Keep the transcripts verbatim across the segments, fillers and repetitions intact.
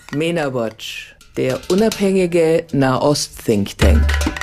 MENA-Watch, der unabhängige Nahost-Think Tank.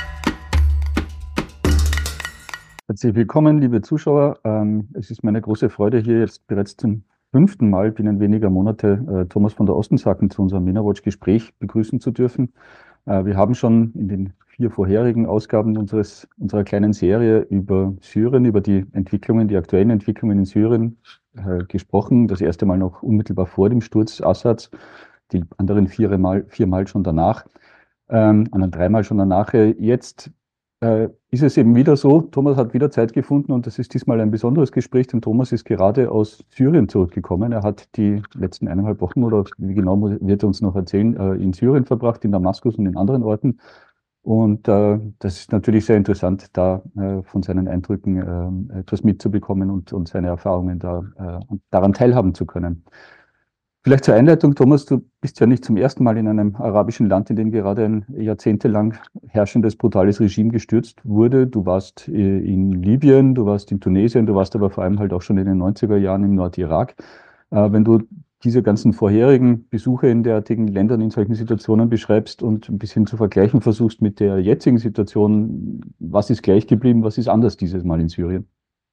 Herzlich willkommen, liebe Zuschauer. Ähm, es ist meine große Freude, hier jetzt bereits zum fünften Mal binnen weniger Monate äh, Thomas von der Ostensacken zu unserem MENA-Watch-Gespräch begrüßen zu dürfen. Äh, wir haben schon in den vier vorherigen Ausgaben unseres, unserer kleinen Serie über Syrien, über die Entwicklungen, die aktuellen Entwicklungen in Syrien äh, gesprochen. Das erste Mal noch unmittelbar vor dem Sturz Assads, die anderen viermal, viermal schon danach, ähm, anderen dreimal schon danach. Jetzt äh, ist es eben wieder so, Thomas hat wieder Zeit gefunden und das ist diesmal ein besonderes Gespräch, denn Thomas ist gerade aus Syrien zurückgekommen. Er hat die letzten eineinhalb Wochen, oder wie genau wird er uns noch erzählen, äh, in Syrien verbracht, in Damaskus und in anderen Orten. Und äh, das ist natürlich sehr interessant, da äh, von seinen Eindrücken äh, etwas mitzubekommen und, und seine Erfahrungen da, äh, daran teilhaben zu können. Vielleicht zur Einleitung, Thomas, du bist ja nicht zum ersten Mal in einem arabischen Land, in dem gerade ein jahrzehntelang herrschendes, brutales Regime gestürzt wurde. Du warst in Libyen, du warst in Tunesien, du warst aber vor allem halt auch schon in den neunziger Jahren im Nordirak. Wenn du diese ganzen vorherigen Besuche in derartigen Ländern in solchen Situationen beschreibst und ein bisschen zu vergleichen versuchst mit der jetzigen Situation, was ist gleich geblieben, was ist anders dieses Mal in Syrien?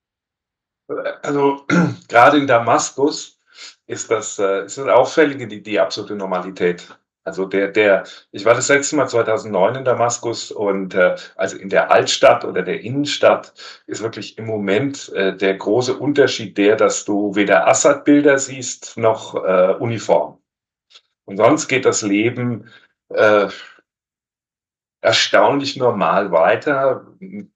Also gerade in Damaskus ist das, äh, ist das Auffällige, die, die absolute Normalität. Also der, der, ich war das letzte Mal zweitausendneun in Damaskus und äh, also in der Altstadt oder der Innenstadt ist wirklich im Moment äh, der große Unterschied der, dass du weder Assad-Bilder siehst noch äh, Uniform. Und sonst geht das Leben äh, erstaunlich normal weiter.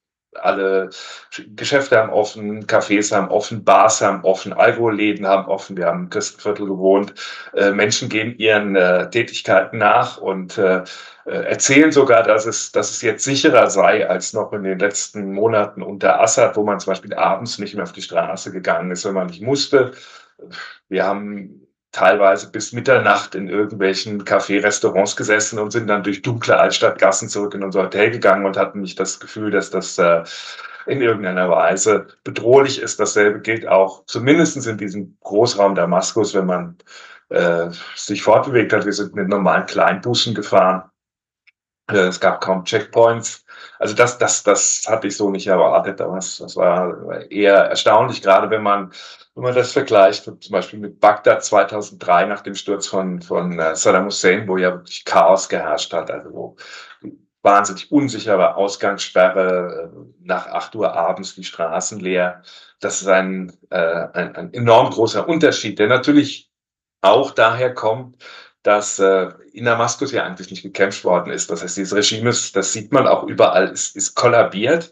Alle Geschäfte haben offen, Cafés haben offen, Bars haben offen, Alkoholläden haben offen. Wir haben im Christenviertel gewohnt. Äh, Menschen gehen ihren äh, Tätigkeiten nach und äh, erzählen sogar, dass es, dass es jetzt sicherer sei als noch in den letzten Monaten unter Assad, wo man zum Beispiel abends nicht mehr auf die Straße gegangen ist, wenn man nicht musste. Wir haben teilweise bis Mitternacht in irgendwelchen Café-Restaurants gesessen und sind dann durch dunkle Altstadtgassen zurück in unser Hotel gegangen und hatten nicht das Gefühl, dass das äh, in irgendeiner Weise bedrohlich ist. Dasselbe gilt auch zumindest in diesem Großraum Damaskus, wenn man äh, sich fortbewegt hat. Wir sind mit normalen Kleinbussen gefahren. Äh, es gab kaum Checkpoints. Also das, das, das hatte ich so nicht erwartet. Aber das, das war eher erstaunlich, gerade wenn man Wenn man das vergleicht, zum Beispiel mit Bagdad zweitausenddrei nach dem Sturz von, von Saddam Hussein, wo ja wirklich Chaos geherrscht hat, also wo wahnsinnig unsichere Ausgangssperre, nach acht Uhr abends die Straßen leer. Das ist ein, äh, ein, ein enorm großer Unterschied, der natürlich auch daher kommt, dass äh, in Damaskus ja eigentlich nicht gekämpft worden ist. Das heißt, dieses Regime ist, das sieht man auch überall, ist, ist kollabiert.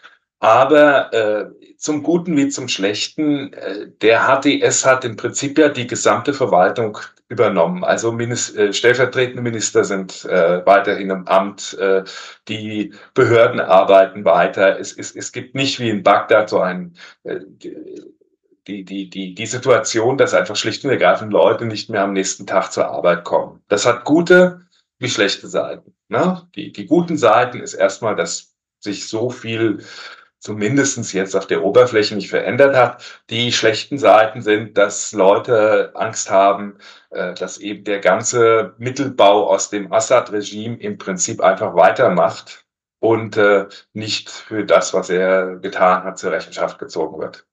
Aber äh, zum Guten wie zum Schlechten, äh, der H T S hat im Prinzip ja die gesamte Verwaltung übernommen. Also Minister, äh, stellvertretende Minister sind äh, weiterhin im Amt, äh, die Behörden arbeiten weiter. Es, es, es gibt nicht wie in Bagdad so ein äh, die, die, die, die Situation, dass einfach schlicht und ergreifend Leute nicht mehr am nächsten Tag zur Arbeit kommen. Das hat gute wie schlechte Seiten. Ne? Die, die guten Seiten ist erstmal, dass sich so viel zumindest jetzt auf der Oberfläche nicht verändert hat. Die schlechten Seiten sind, dass Leute Angst haben, dass eben der ganze Mittelbau aus dem Assad-Regime im Prinzip einfach weitermacht und nicht für das, was er getan hat, zur Rechenschaft gezogen wird.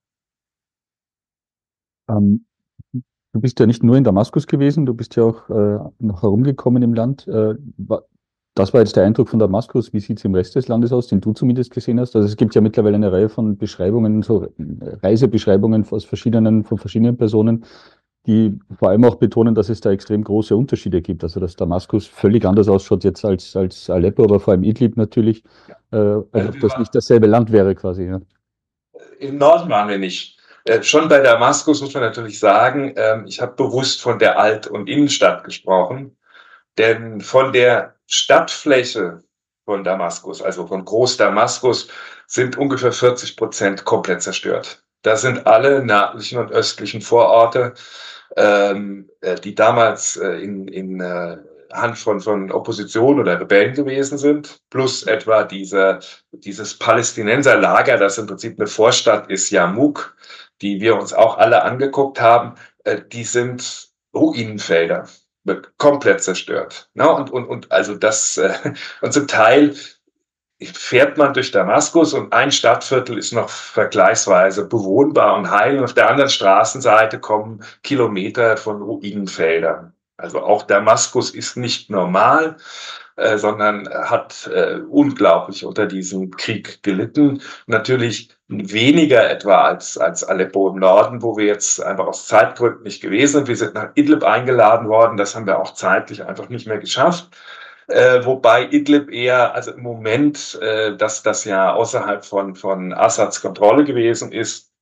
Ähm, du bist ja nicht nur in Damaskus gewesen, du bist ja auch äh, noch herumgekommen im Land. Äh, Das war jetzt der Eindruck von Damaskus. Wie sieht es im Rest des Landes aus, den du zumindest gesehen hast? Also es gibt ja mittlerweile eine Reihe von Beschreibungen, so Reisebeschreibungen aus verschiedenen, von verschiedenen Personen, die vor allem auch betonen, dass es da extrem große Unterschiede gibt. Also dass Damaskus völlig anders ausschaut jetzt als, als Aleppo, aber vor allem Idlib natürlich, äh, als ob das nicht dasselbe Land wäre quasi. Ja. Im Norden waren wir nicht. Äh, schon bei Damaskus muss man natürlich sagen, ähm, ich habe bewusst von der Alt- und Innenstadt gesprochen, denn von der Stadtfläche von Damaskus, also von Groß-Damaskus, sind ungefähr vierzig Prozent komplett zerstört. Das sind alle nördlichen und östlichen Vororte, ähm, die damals äh, in, in äh, Hand von, von Opposition oder Rebellen gewesen sind, plus etwa diese, dieses Palästinenserlager, das im Prinzip eine Vorstadt ist, Yarmouk, die wir uns auch alle angeguckt haben, äh, die sind Ruinenfelder. wird komplett zerstört. Ne? Und, und, und also das, äh, und zum Teil fährt man durch Damaskus und ein Stadtviertel ist noch vergleichsweise bewohnbar und heil. Und auf der anderen Straßenseite kommen Kilometer von Ruinenfeldern. Also auch Damaskus ist nicht normal, äh, sondern hat äh, unglaublich unter diesem Krieg gelitten. Natürlich weniger etwa als, als Aleppo im Norden, wo wir jetzt einfach aus Zeitgründen nicht gewesen sind. Wir sind nach Idlib eingeladen worden. Das haben wir auch zeitlich einfach nicht mehr geschafft. Äh, wobei Idlib eher, also im Moment, äh, dass das ja außerhalb von, von Assads Kontrolle gewesen ist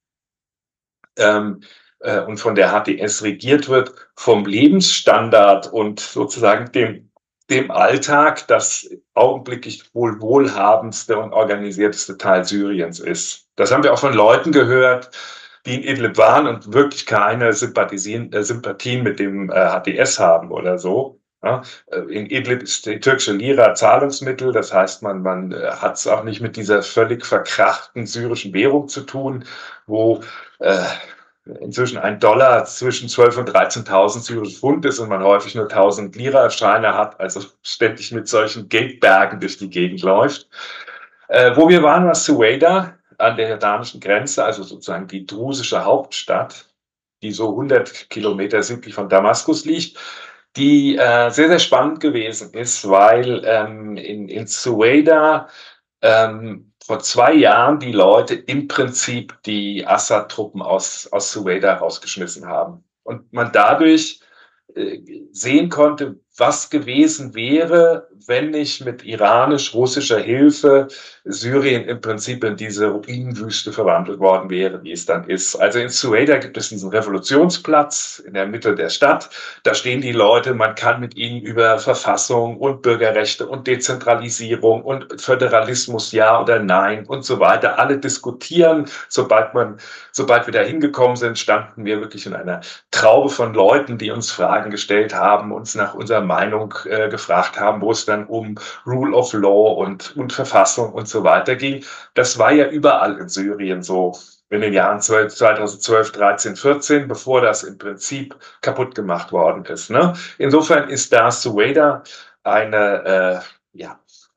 ähm, äh, und von der H T S regiert wird, vom Lebensstandard und sozusagen dem, dem Alltag das augenblicklich wohl wohlhabendste und organisierteste Teil Syriens ist. Das haben wir auch von Leuten gehört, die in Idlib waren und wirklich keine Sympathien, äh, Sympathien mit dem äh, H T S haben oder so. Ja, in Idlib ist die türkische Lira Zahlungsmittel, das heißt, man, man hat es auch nicht mit dieser völlig verkrachten syrischen Währung zu tun, wo äh, inzwischen ein Dollar zwischen zwölftausend und dreizehntausend syrische Pfund ist und man häufig nur tausend Lira-Scheine hat, also ständig mit solchen Geldbergen durch die Gegend läuft. Äh, wo wir waren, war Suwaida an der jordanischen Grenze, also sozusagen die drusische Hauptstadt, die so hundert Kilometer südlich von Damaskus liegt, die äh, sehr, sehr spannend gewesen ist, weil ähm, in, in Suwaida ähm, vor zwei Jahren die Leute im Prinzip die Assad-Truppen aus, aus Suwaida rausgeschmissen haben. Und man dadurch äh, sehen konnte, was gewesen wäre, wenn nicht mit iranisch-russischer Hilfe Syrien im Prinzip in diese Ruinenwüste verwandelt worden wäre, wie es dann ist. Also in Suwaida gibt es diesen Revolutionsplatz in der Mitte der Stadt. Da stehen die Leute, man kann mit ihnen über Verfassung und Bürgerrechte und Dezentralisierung und Föderalismus ja oder nein und so weiter alle diskutieren. Sobald man, sobald wir da hingekommen sind, standen wir wirklich in einer Traube von Leuten, die uns Fragen gestellt haben, uns nach unserer Meinung äh, gefragt haben, wo es dann um Rule of Law und, und Verfassung und so weiter ging. Das war ja überall in Syrien so in den Jahren zweitausendzwölf, dreizehn, vierzehn, bevor das im Prinzip kaputt gemacht worden ist. Ne? Insofern ist da Suwaida eine, äh, ja,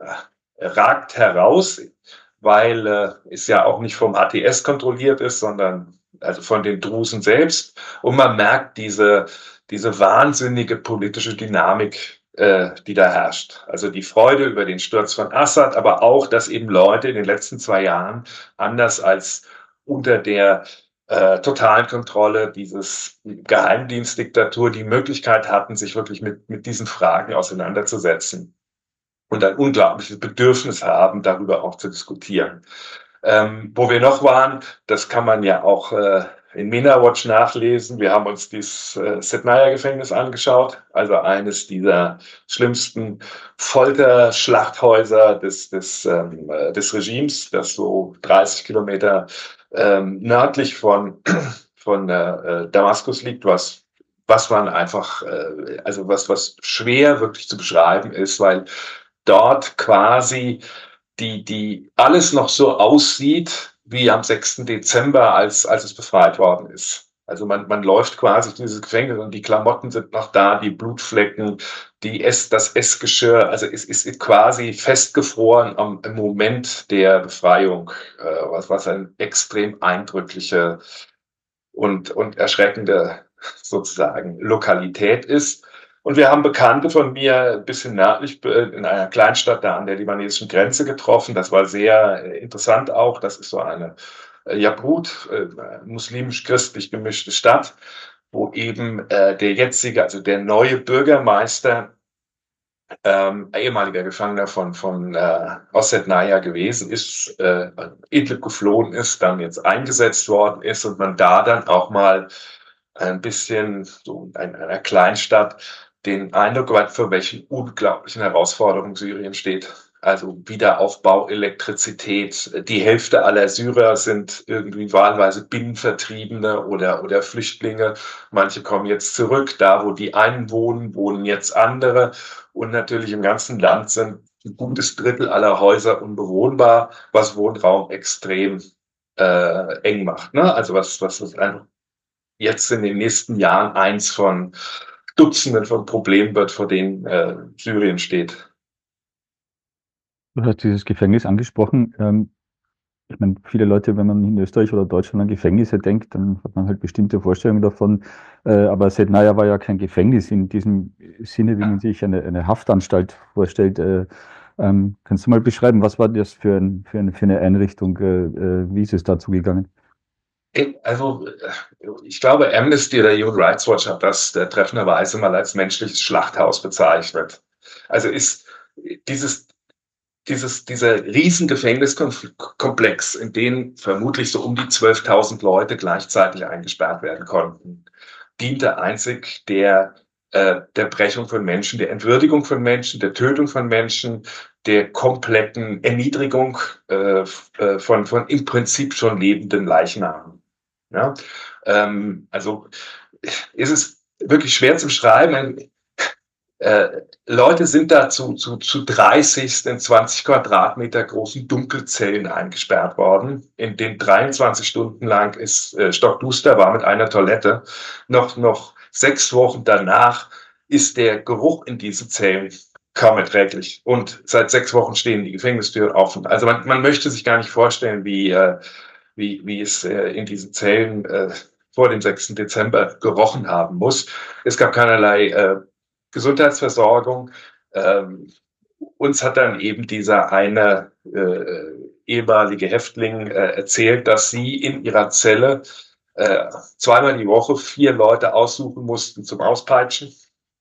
äh, ragt heraus, weil äh, es ja auch nicht vom H T S kontrolliert ist, sondern also von den Drusen selbst. Und man merkt diese, diese wahnsinnige politische Dynamik, äh, die da herrscht. Also die Freude über den Sturz von Assad, aber auch, dass eben Leute in den letzten zwei Jahren, anders als unter der äh, totalen Kontrolle dieses Geheimdienstdiktatur, die Möglichkeit hatten, sich wirklich mit, mit diesen Fragen auseinanderzusetzen und ein unglaubliches Bedürfnis haben, darüber auch zu diskutieren. Ähm, wo wir noch waren, das kann man ja auch äh, in MENA Watch nachlesen. Wir haben uns dieses äh, Sednaya-Gefängnis angeschaut, also eines dieser schlimmsten Folterschlachthäuser des, des, ähm, des Regimes, das so dreißig Kilometer ähm, nördlich von, von äh, Damaskus liegt, was, was man einfach, äh, also was, was schwer wirklich zu beschreiben ist, weil dort quasi die, die alles noch so aussieht wie am sechsten Dezember, als, als es befreit worden ist. Also man, man läuft quasi durch dieses Gefängnis und die Klamotten sind noch da, die Blutflecken, die Ess, das Essgeschirr, also es ist quasi festgefroren am im Moment der Befreiung, äh, was, was eine extrem eindrückliche und, und erschreckende sozusagen Lokalität ist. Und wir haben Bekannte von mir ein bisschen nördlich in einer Kleinstadt da an der libanesischen Grenze getroffen. Das war sehr interessant auch. Das ist so eine Jabrut, äh, muslimisch-christlich gemischte Stadt, wo eben äh, der jetzige, also der neue Bürgermeister, ähm, ehemaliger Gefangener von, von äh, Sednaya gewesen ist, äh, Idlib geflohen ist, dann jetzt eingesetzt worden ist und man da dann auch mal ein bisschen so in einer Kleinstadt den Eindruck hat, für welchen unglaublichen Herausforderungen Syrien steht. Also Wiederaufbau, Elektrizität. Die Hälfte aller Syrer sind irgendwie wahlweise Binnenvertriebene oder, oder Flüchtlinge. Manche kommen jetzt zurück. Da, wo die einen wohnen, wohnen jetzt andere. Und natürlich im ganzen Land sind ein gutes Drittel aller Häuser unbewohnbar, was Wohnraum extrem äh, eng macht. Ne? Also was, was, was einfach jetzt in den nächsten Jahren eins von Dutzenden von Problemen wird, vor denen äh, Syrien steht. Du hast dieses Gefängnis angesprochen. Ähm, ich meine, viele Leute, wenn man in Österreich oder Deutschland an Gefängnisse denkt, dann hat man halt bestimmte Vorstellungen davon. Äh, aber Sednaja war ja kein Gefängnis in diesem Sinne, wie man sich eine, eine Haftanstalt vorstellt. Äh, ähm, kannst du mal beschreiben, was war das für, ein, für, eine, für eine Einrichtung? Äh, äh, wie ist es dazu gegangen? Also, ich glaube, Amnesty oder Human Rights Watch hat das äh, treffenderweise mal als menschliches Schlachthaus bezeichnet. Also ist dieses, dieses, dieser riesen Gefängniskomplex, in den vermutlich so um die zwölftausend Leute gleichzeitig eingesperrt werden konnten, diente einzig der, äh, der Brechung von Menschen, der Entwürdigung von Menschen, der Tötung von Menschen, der kompletten Erniedrigung äh, von, von im Prinzip schon lebenden Leichnamen. Ja, ähm, also ist es wirklich schwer zu beschreiben. Äh, Leute sind da zu, zu, zu dreißig in zwanzig Quadratmeter großen Dunkelzellen eingesperrt worden, in denen dreiundzwanzig Stunden lang es äh, stockduster war mit einer Toilette. Noch, noch sechs Wochen danach ist der Geruch in diesen Zellen kaum erträglich. Und seit sechs Wochen stehen die Gefängnistüren offen. Also man, man möchte sich gar nicht vorstellen, wie, äh, wie, wie es äh, in diesen Zellen äh, vor dem sechsten Dezember gerochen haben muss. Es gab keinerlei äh, Gesundheitsversorgung. Ähm, uns hat dann eben dieser eine äh, ehemalige Häftling äh, erzählt, dass sie in ihrer Zelle äh, zweimal die Woche vier Leute aussuchen mussten zum Auspeitschen,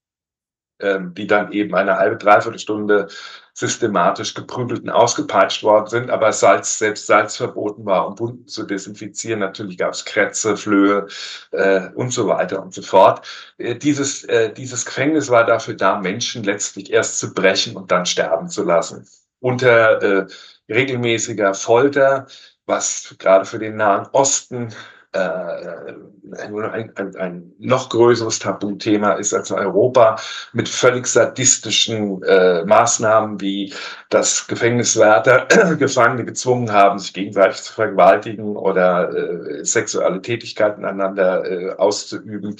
ähm, die dann eben eine halbe, dreiviertel Stunde systematisch geprügelt und ausgepeitscht worden sind, aber Salz, selbst Salz verboten war, um Wunden zu desinfizieren. Natürlich gab es Krätze, Flöhe äh, und so weiter und so fort. Äh, dieses, äh, dieses Gefängnis war dafür da, Menschen letztlich erst zu brechen und dann sterben zu lassen. Unter äh, regelmäßiger Folter, was gerade für den Nahen Osten äh, ein, ein, ein noch größeres Tabuthema ist als Europa, mit völlig sadistischen äh, Maßnahmen, wie das Gefängniswärter Gefangene gezwungen haben, sich gegenseitig zu vergewaltigen oder äh, sexuelle Tätigkeiten aneinander äh, auszuüben.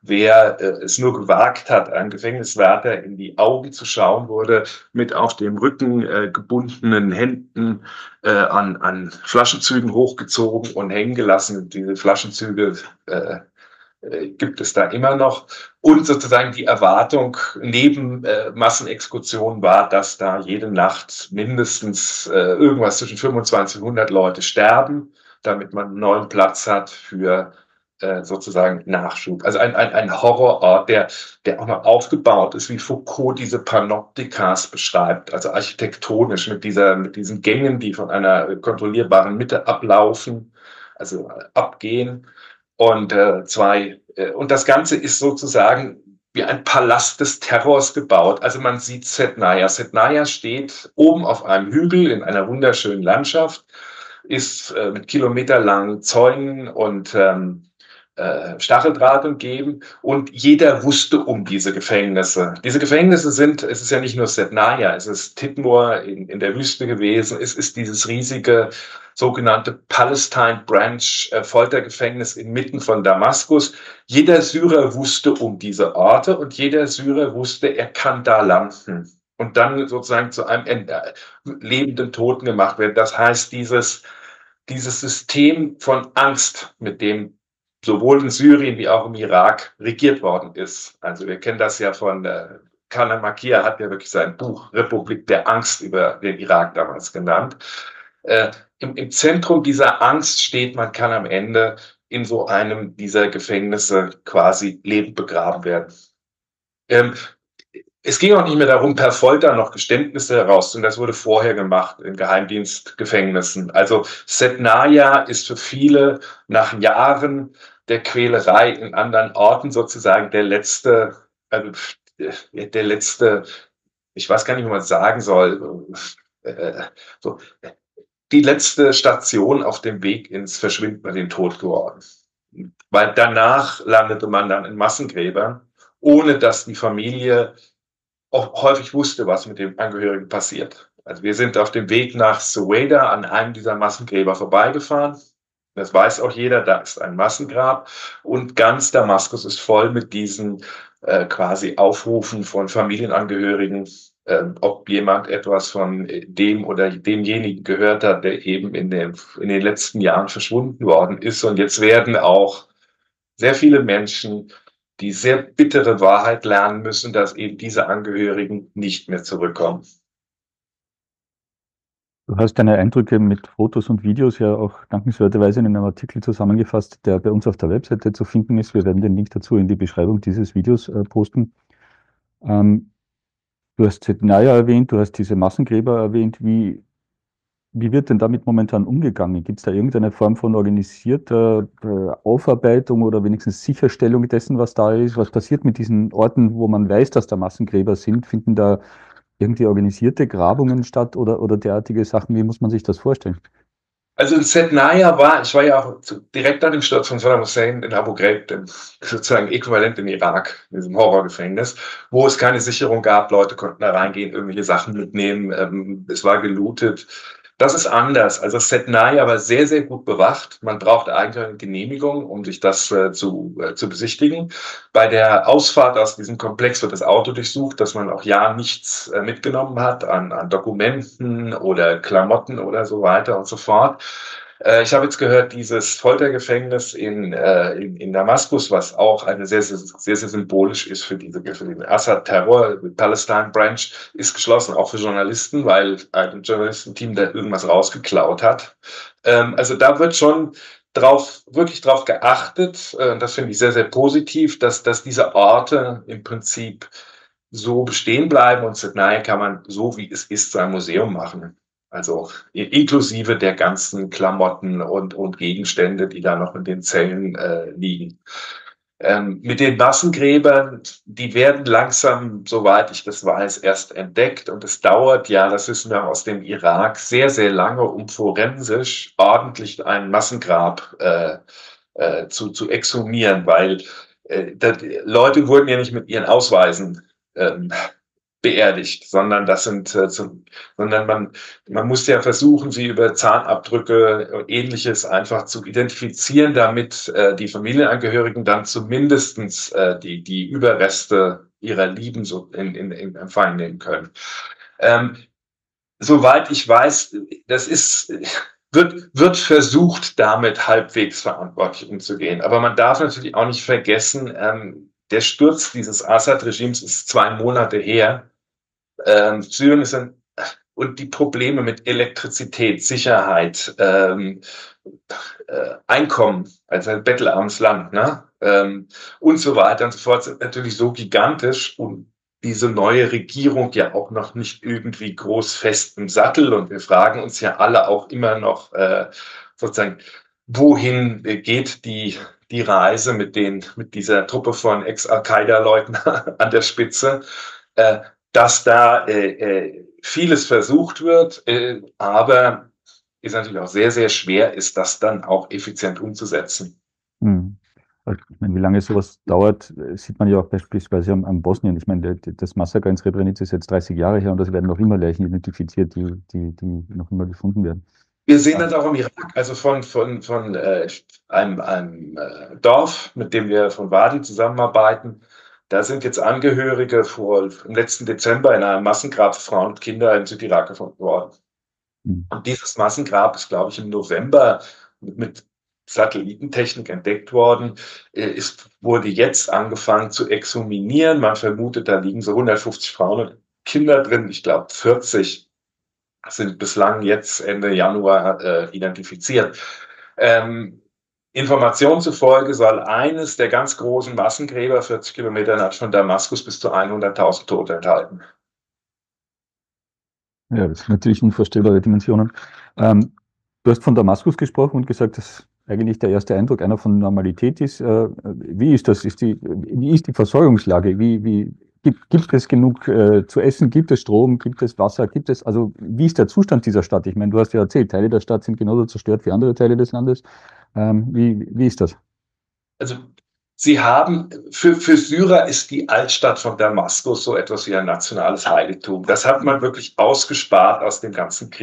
Wer äh, es nur gewagt hat, einem Gefängniswärter in die Augen zu schauen, wurde mit auf dem Rücken äh, gebundenen Händen äh, an, an Flaschenzügen hochgezogen und hängen gelassen. Diese Flaschenzüge äh, äh, gibt es da immer noch. Und sozusagen die Erwartung neben äh, Massenexekutionen war, dass da jede Nacht mindestens äh, irgendwas zwischen fünfundzwanzig und hundert Leute sterben, damit man einen neuen Platz hat für äh, sozusagen Nachschub. Also ein, ein, ein Horrorort, der, der auch noch aufgebaut ist, wie Foucault diese Panoptikas beschreibt, also architektonisch mit, dieser, mit diesen Gängen, die von einer kontrollierbaren Mitte ablaufen, also abgehen. Und äh, zwei, äh, und das Ganze ist sozusagen wie ein Palast des Terrors gebaut. Also man sieht Sednaja. Sednaja steht oben auf einem Hügel in einer wunderschönen Landschaft, ist äh, mit kilometerlangen Zäunen und ähm, äh, Stacheldraht umgeben, und jeder wusste um diese Gefängnisse. Diese Gefängnisse sind, es ist ja nicht nur Sednaja, es ist Titmur in, in der Wüste gewesen, es ist dieses riesige sogenannte Palestine Branch äh, Foltergefängnis inmitten von Damaskus. Jeder Syrer wusste um diese Orte und jeder Syrer wusste, er kann da landen und dann sozusagen zu einem äh, lebenden Toten gemacht werden. Das heißt, dieses, dieses System von Angst, mit dem sowohl in Syrien wie auch im Irak regiert worden ist. Also wir kennen das ja von äh, Khan Makir, hat ja wirklich sein Buch Republik der Angst über den Irak damals genannt. Äh, im, Im Zentrum dieser Angst steht, man kann am Ende in so einem dieser Gefängnisse quasi lebend begraben werden. Ähm, es ging auch nicht mehr darum, per Folter noch Geständnisse herauszuholen. Das wurde vorher gemacht in Geheimdienstgefängnissen. Also Sednaja ist für viele nach Jahren der Quälerei in anderen Orten sozusagen der letzte, also der letzte, ich weiß gar nicht, wie man es sagen soll, äh, so, die letzte Station auf dem Weg ins Verschwinden bei den Tod geworden. Weil danach landete man dann in Massengräbern, ohne dass die Familie auch häufig wusste, was mit dem Angehörigen passiert. Also wir sind auf dem Weg nach Suwaida an einem dieser Massengräber vorbeigefahren. Das weiß auch jeder, da ist ein Massengrab. Und ganz Damaskus ist voll mit diesen äh, quasi Aufrufen von Familienangehörigen, äh, ob jemand etwas von dem oder demjenigen gehört hat, der eben in den, in den letzten Jahren verschwunden worden ist. Und jetzt werden auch sehr viele Menschen die sehr bittere Wahrheit lernen müssen, dass eben diese Angehörigen nicht mehr zurückkommen. Du hast deine Eindrücke mit Fotos und Videos ja auch dankenswerterweise in einem Artikel zusammengefasst, der bei uns auf der Webseite zu finden ist. Wir werden den Link dazu in die Beschreibung dieses Videos äh, posten. Ähm, du hast Sednaya erwähnt, du hast diese Massengräber erwähnt. Wie, wie wird denn damit momentan umgegangen? Gibt es da irgendeine Form von organisierter äh, Aufarbeitung oder wenigstens Sicherstellung dessen, was da ist? Was passiert mit diesen Orten, wo man weiß, dass da Massengräber sind? Finden da irgendwie organisierte Grabungen statt oder, oder derartige Sachen? Wie muss man sich das vorstellen? Also in Sednaya war, ich war ja auch direkt nach dem Sturz von Saddam Hussein in Abu Ghraib, dem sozusagen äquivalent im Irak, in diesem Horrorgefängnis, wo es keine Sicherung gab. Leute konnten da reingehen, irgendwelche Sachen mitnehmen. Ähm, es war gelootet. Das ist anders. Also Sednaya war sehr, sehr gut bewacht. Man braucht eigentlich eine Genehmigung, um sich das äh, zu, äh, zu besichtigen. Bei der Ausfahrt aus diesem Komplex wird das Auto durchsucht, dass man auch ja nichts äh, mitgenommen hat an, an Dokumenten oder Klamotten oder so weiter und so fort. Äh, ich habe jetzt gehört, dieses Foltergefängnis in, äh, in, in Damaskus, was auch eine sehr, sehr, sehr, sehr symbolisch ist für, diese, für den Assad-Terror, Palestine Branch, ist geschlossen, auch für Journalisten, weil ein Journalistenteam da irgendwas rausgeklaut hat. Ähm, also da wird schon drauf, wirklich drauf geachtet, äh, das finde ich sehr, sehr positiv, dass, dass diese Orte im Prinzip so bestehen bleiben und Sednaya kann man so, wie es ist, zu einem Museum machen. Also inklusive der ganzen Klamotten und, und Gegenstände, die da noch in den Zellen äh, liegen. Ähm, mit den Massengräbern, die werden langsam, soweit ich das weiß, erst entdeckt. Und es dauert ja, das wissen wir aus dem Irak, sehr, sehr lange, um forensisch ordentlich ein Massengrab äh, äh, zu, zu exhumieren, weil äh, das, Leute wurden ja nicht mit ihren Ausweisen ähm, beerdigt, sondern das sind, äh, zum, sondern man, man muss ja versuchen, sie über Zahnabdrücke und Ähnliches einfach zu identifizieren, damit äh, die Familienangehörigen dann zumindestens äh, die, die Überreste ihrer Lieben so in, in, in Empfang nehmen können. Ähm, soweit ich weiß, das ist, wird, wird versucht, damit halbwegs verantwortlich umzugehen. Aber man darf natürlich auch nicht vergessen, ähm, der Sturz dieses Assad-Regimes ist zwei Monate her. Ähm, Syrien ist ein, und die Probleme mit Elektrizität, Sicherheit, ähm, äh, Einkommen, also ein bettelarmes Land, ne? Ähm, und so weiter und so fort sind natürlich so gigantisch und diese neue Regierung ja auch noch nicht irgendwie groß fest im Sattel und wir fragen uns ja alle auch immer noch äh, sozusagen, wohin geht die die Reise mit den mit dieser Truppe von Ex-Al-Qaida-Leuten an der Spitze, äh, dass da äh, äh, vieles versucht wird, äh, aber ist natürlich auch sehr, sehr schwer, ist das dann auch effizient umzusetzen. Hm. Ich meine, wie lange sowas dauert, sieht man ja auch beispielsweise am, am Bosnien. Ich meine, das Massaker in Srebrenica ist jetzt dreißig Jahre her und es werden noch immer Leichen identifiziert, die, die, die noch immer gefunden werden. Wir sehen das auch im Irak, also von, von, von äh, einem, einem äh, Dorf, mit dem wir von Wadi zusammenarbeiten. Da sind jetzt Angehörige vor, im letzten Dezember in einem Massengrab für Frauen und Kinder in Südirak gefunden worden. Hm. Und dieses Massengrab ist, glaube ich, im November mit, mit Satellitentechnik entdeckt worden. Es wurde jetzt angefangen zu exhuminieren. Man vermutet, da liegen so hundertfünfzig Frauen und Kinder drin. Ich glaube, vierzig sind bislang jetzt Ende Januar äh, identifiziert. Ähm, Informationen zufolge soll eines der ganz großen Massengräber, vierzig Kilometer nach von Damaskus, bis zu hunderttausend Tote enthalten. Ja, das sind natürlich unvorstellbare Dimensionen. Ähm, du hast von Damaskus gesprochen und gesagt, dass eigentlich der erste Eindruck einer von Normalität ist. Äh, wie ist das? Ist die, wie ist die Versorgungslage? Wie, wie, gibt, gibt es genug äh, zu essen? Gibt es Strom? Gibt es Wasser? Gibt es, also wie ist der Zustand dieser Stadt? Ich meine, du hast ja erzählt, Teile der Stadt sind genauso zerstört wie andere Teile des Landes. Ähm, wie, wie ist das? Also Sie haben, für, für Syrer ist die Altstadt von Damaskus so etwas wie ein nationales Heiligtum. Das hat man wirklich ausgespart aus dem ganzen Krieg.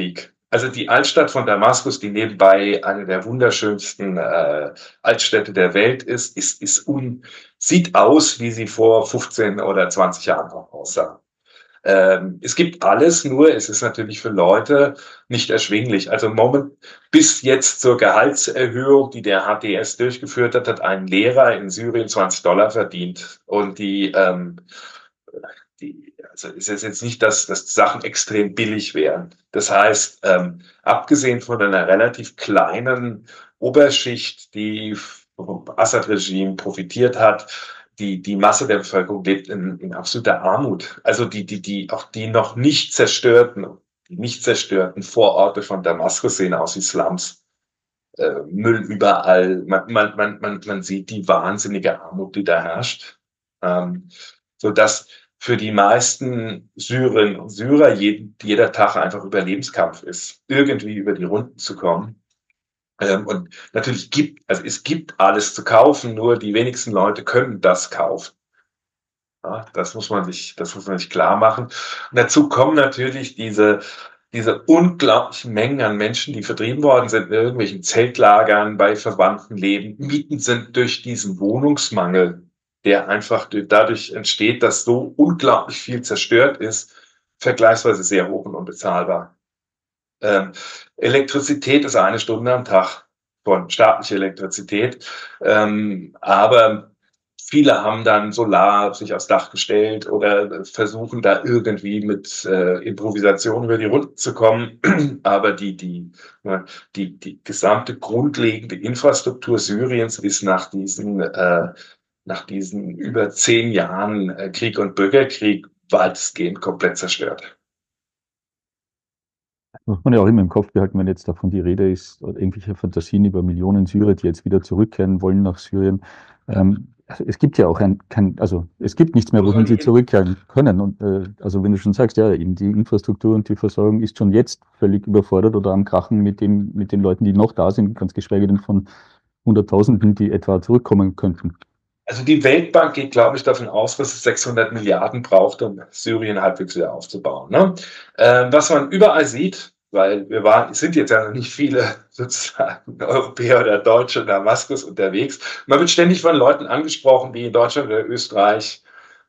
Also die Altstadt von Damaskus, die nebenbei eine der wunderschönsten äh, Altstädte der Welt ist, ist, ist un, sieht aus, wie sie vor fünfzehn oder zwanzig Jahren auch aussah. Ähm, es gibt alles, nur es ist natürlich für Leute nicht erschwinglich. Also Moment, bis jetzt zur Gehaltserhöhung, die der H D S durchgeführt hat, hat ein Lehrer in Syrien zwanzig Dollar verdient. Und die, ähm, die also es ist jetzt nicht, dass, dass Sachen extrem billig wären. Das heißt, ähm, abgesehen von einer relativ kleinen Oberschicht, die vom Assad-Regime profitiert hat, die, die Masse der Bevölkerung lebt in, in absoluter Armut. Also die, die, die, auch die noch nicht zerstörten, die nicht zerstörten Vororte von Damaskus sehen aus wie Slums. Äh, Müll überall. Man, man, man, man, man sieht die wahnsinnige Armut, die da herrscht. Ähm, so dass für die meisten Syrerinnen und Syrer jeden, jeder Tag einfach Überlebenskampf ist, irgendwie über die Runden zu kommen. Ähm, und natürlich gibt, also es gibt alles zu kaufen, nur die wenigsten Leute können das kaufen. Ja, das muss man sich, das muss man sich klar machen. Und dazu kommen natürlich diese, diese unglaublichen Mengen an Menschen, die vertrieben worden sind in irgendwelchen Zeltlagern, bei Verwandten leben. Mieten sind durch diesen Wohnungsmangel, der einfach dadurch entsteht, dass so unglaublich viel zerstört ist, vergleichsweise sehr hoch und unbezahlbar. Ähm, Elektrizität ist eine Stunde am Tag von staatlicher Elektrizität, ähm, aber viele haben dann Solar sich aufs Dach gestellt oder versuchen da irgendwie mit äh, Improvisation über die Runden zu kommen. Aber die, die, die, die gesamte grundlegende Infrastruktur Syriens ist nach diesen, äh, nach diesen über zehn Jahren äh, Krieg und Bürgerkrieg weitestgehend komplett zerstört. Muss man ja auch immer im Kopf behalten, wenn jetzt davon die Rede ist, oder irgendwelche Fantasien über Millionen Syrer, die jetzt wieder zurückkehren wollen nach Syrien. Ähm, also es gibt ja auch ein, kein, also es gibt nichts mehr, wohin sie zurückkehren können. Und äh, also wenn du schon sagst, ja, eben die Infrastruktur und die Versorgung ist schon jetzt völlig überfordert oder am Krachen mit dem, mit den Leuten, die noch da sind, ganz geschweige denn von Hunderttausenden, die etwa zurückkommen könnten. Also die Weltbank geht, glaube ich, davon aus, dass es sechshundert Milliarden braucht, um Syrien halbwegs wieder aufzubauen. Ne? Ähm, was man überall sieht, weil wir waren, sind jetzt ja noch nicht viele sozusagen Europäer oder Deutsche in Damaskus unterwegs. Man wird ständig von Leuten angesprochen, die in Deutschland oder Österreich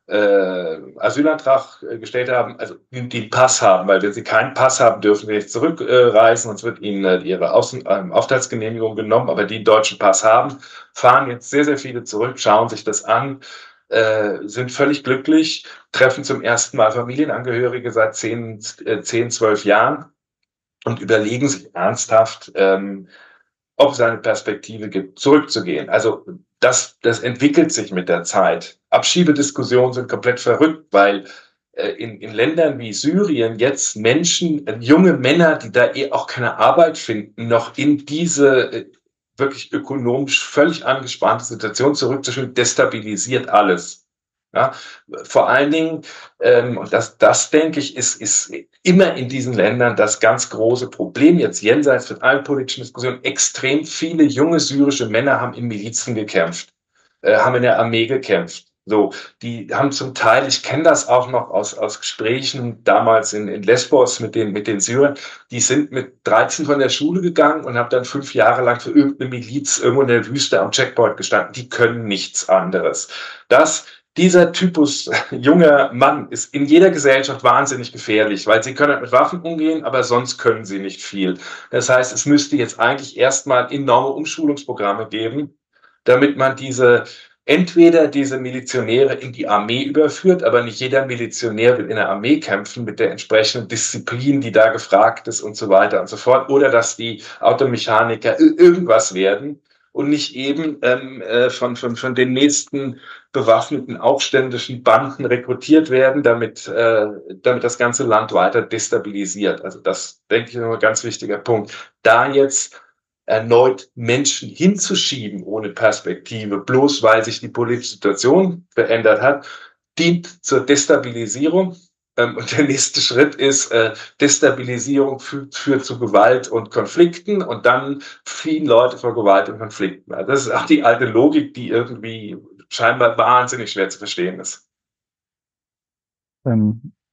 äh, Asylantrag äh, gestellt haben, also die, die einen Pass haben, weil wenn sie keinen Pass haben, dürfen sie nicht zurückreisen, äh, sonst wird ihnen äh, ihre Außen äh, Aufenthaltsgenehmigung genommen, aber die einen deutschen Pass haben, fahren jetzt sehr, sehr viele zurück, schauen sich das an, äh, sind völlig glücklich, treffen zum ersten Mal Familienangehörige seit zehn, zwölf Jahren und überlegen sich ernsthaft, ähm, ob es eine Perspektive gibt, zurückzugehen. Also das, das entwickelt sich mit der Zeit. Abschiebediskussionen sind komplett verrückt, weil äh, in, in Ländern wie Syrien jetzt Menschen, äh, junge Männer, die da eh auch keine Arbeit finden, noch in diese äh, wirklich ökonomisch völlig angespannte Situation zurückzuschieben, destabilisiert alles. Ja, vor allen Dingen, ähm, und das, das denke ich, ist, ist immer in diesen Ländern das ganz große Problem, jetzt jenseits von allen politischen Diskussionen. Extrem viele junge syrische Männer haben in Milizen gekämpft, äh, haben in der Armee gekämpft. So, die haben zum Teil, ich kenne das auch noch aus, aus Gesprächen damals in, in Lesbos mit den, mit den Syrern, die sind mit dreizehn von der Schule gegangen und haben dann fünf Jahre lang für irgendeine Miliz irgendwo in der Wüste am Checkpoint gestanden. Die können nichts anderes. Das Dieser Typus junger Mann ist in jeder Gesellschaft wahnsinnig gefährlich, weil sie können mit Waffen umgehen, aber sonst können sie nicht viel. Das heißt, es müsste jetzt eigentlich erstmal enorme Umschulungsprogramme geben, damit man diese, entweder diese Milizionäre in die Armee überführt, aber nicht jeder Milizionär will in der Armee kämpfen mit der entsprechenden Disziplin, die da gefragt ist und so weiter und so fort, oder dass die Automechaniker irgendwas werden und nicht eben ähm, äh, von, von, von den nächsten bewaffneten aufständischen Banden rekrutiert werden, damit, äh, damit das ganze Land weiter destabilisiert. Also das, denke ich, ist ein ganz wichtiger Punkt. Da jetzt erneut Menschen hinzuschieben ohne Perspektive, bloß weil sich die politische Situation verändert hat, dient zur Destabilisierung. Und der nächste Schritt ist, äh, Destabilisierung führt, führt zu Gewalt und Konflikten und dann fliehen Leute vor Gewalt und Konflikten. Also das ist auch die alte Logik, die irgendwie scheinbar wahnsinnig schwer zu verstehen ist. Ähm,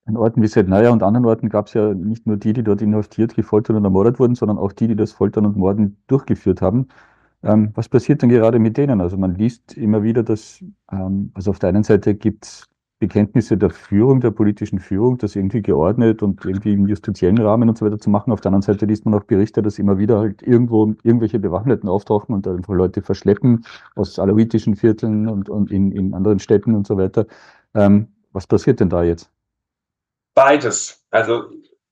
In Orten wie Sednaja und anderen Orten gab es ja nicht nur die, die dort inhaftiert, gefoltert und ermordet wurden, sondern auch die, die das Foltern und Morden durchgeführt haben. Ähm, was passiert denn gerade mit denen? Also man liest immer wieder, dass, ähm, also auf der einen Seite gibt es Bekenntnisse der Führung, der politischen Führung, das irgendwie geordnet und irgendwie im justiziellen Rahmen und so weiter zu machen. Auf der anderen Seite liest man auch Berichte, dass immer wieder halt irgendwo irgendwelche Bewaffneten auftauchen und einfach Leute verschleppen aus alawitischen Vierteln und, und in, in anderen Städten und so weiter. Ähm, was passiert denn da jetzt? Beides. Also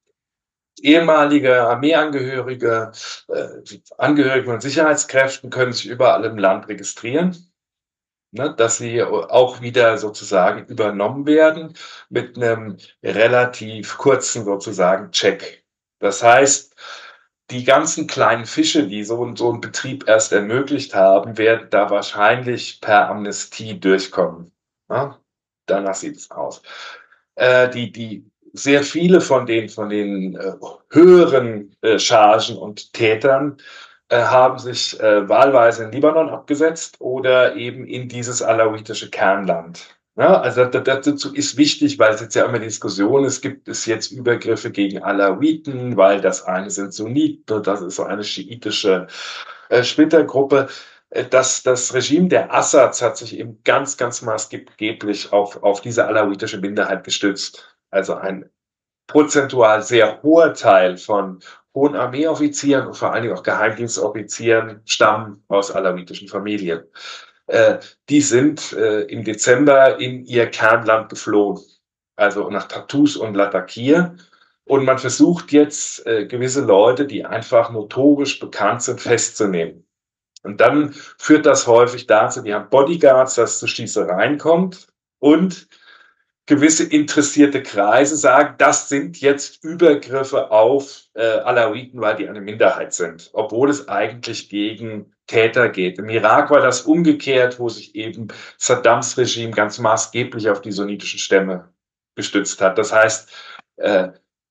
ehemalige Armeeangehörige, äh, Angehörige von Sicherheitskräften können sich überall im Land registrieren, ne, dass sie auch wieder sozusagen übernommen werden mit einem relativ kurzen sozusagen Check. Das heißt, die ganzen kleinen Fische, die so, so einen Betrieb erst ermöglicht haben, werden da wahrscheinlich per Amnestie durchkommen. Ja? Danach sieht es aus. Äh, die, die sehr viele von den, von den äh, höheren äh, Chargen und Tätern äh, haben sich äh, wahlweise in Libanon abgesetzt oder eben in dieses alawitische Kernland. Ja, also dazu ist wichtig, weil es jetzt ja immer Diskussion ist, gibt es jetzt Übergriffe gegen Alawiten, weil das eine sind Sunniten und das ist so eine schiitische äh, Splittergruppe. Das, das Regime der Assads hat sich eben ganz, ganz maßgeblich auf, auf diese alawitische Minderheit gestützt. Also ein prozentual sehr hoher Teil von hohen Armeeoffizieren und vor allen Dingen auch Geheimdienstoffizieren stammen aus alawitischen Familien. Äh, die sind äh, im Dezember in ihr Kernland geflohen, also nach Tartus und Latakir. Und man versucht jetzt, äh, gewisse Leute, die einfach notorisch bekannt sind, festzunehmen. Und dann führt das häufig dazu, die haben Bodyguards, dass es zu Schießereien kommt und gewisse interessierte Kreise sagen, das sind jetzt Übergriffe auf äh, Alawiten, weil die eine Minderheit sind, obwohl es eigentlich gegen Täter geht. Im Irak war das umgekehrt, wo sich eben Saddams Regime ganz maßgeblich auf die sunnitischen Stämme gestützt hat. Das heißt, äh,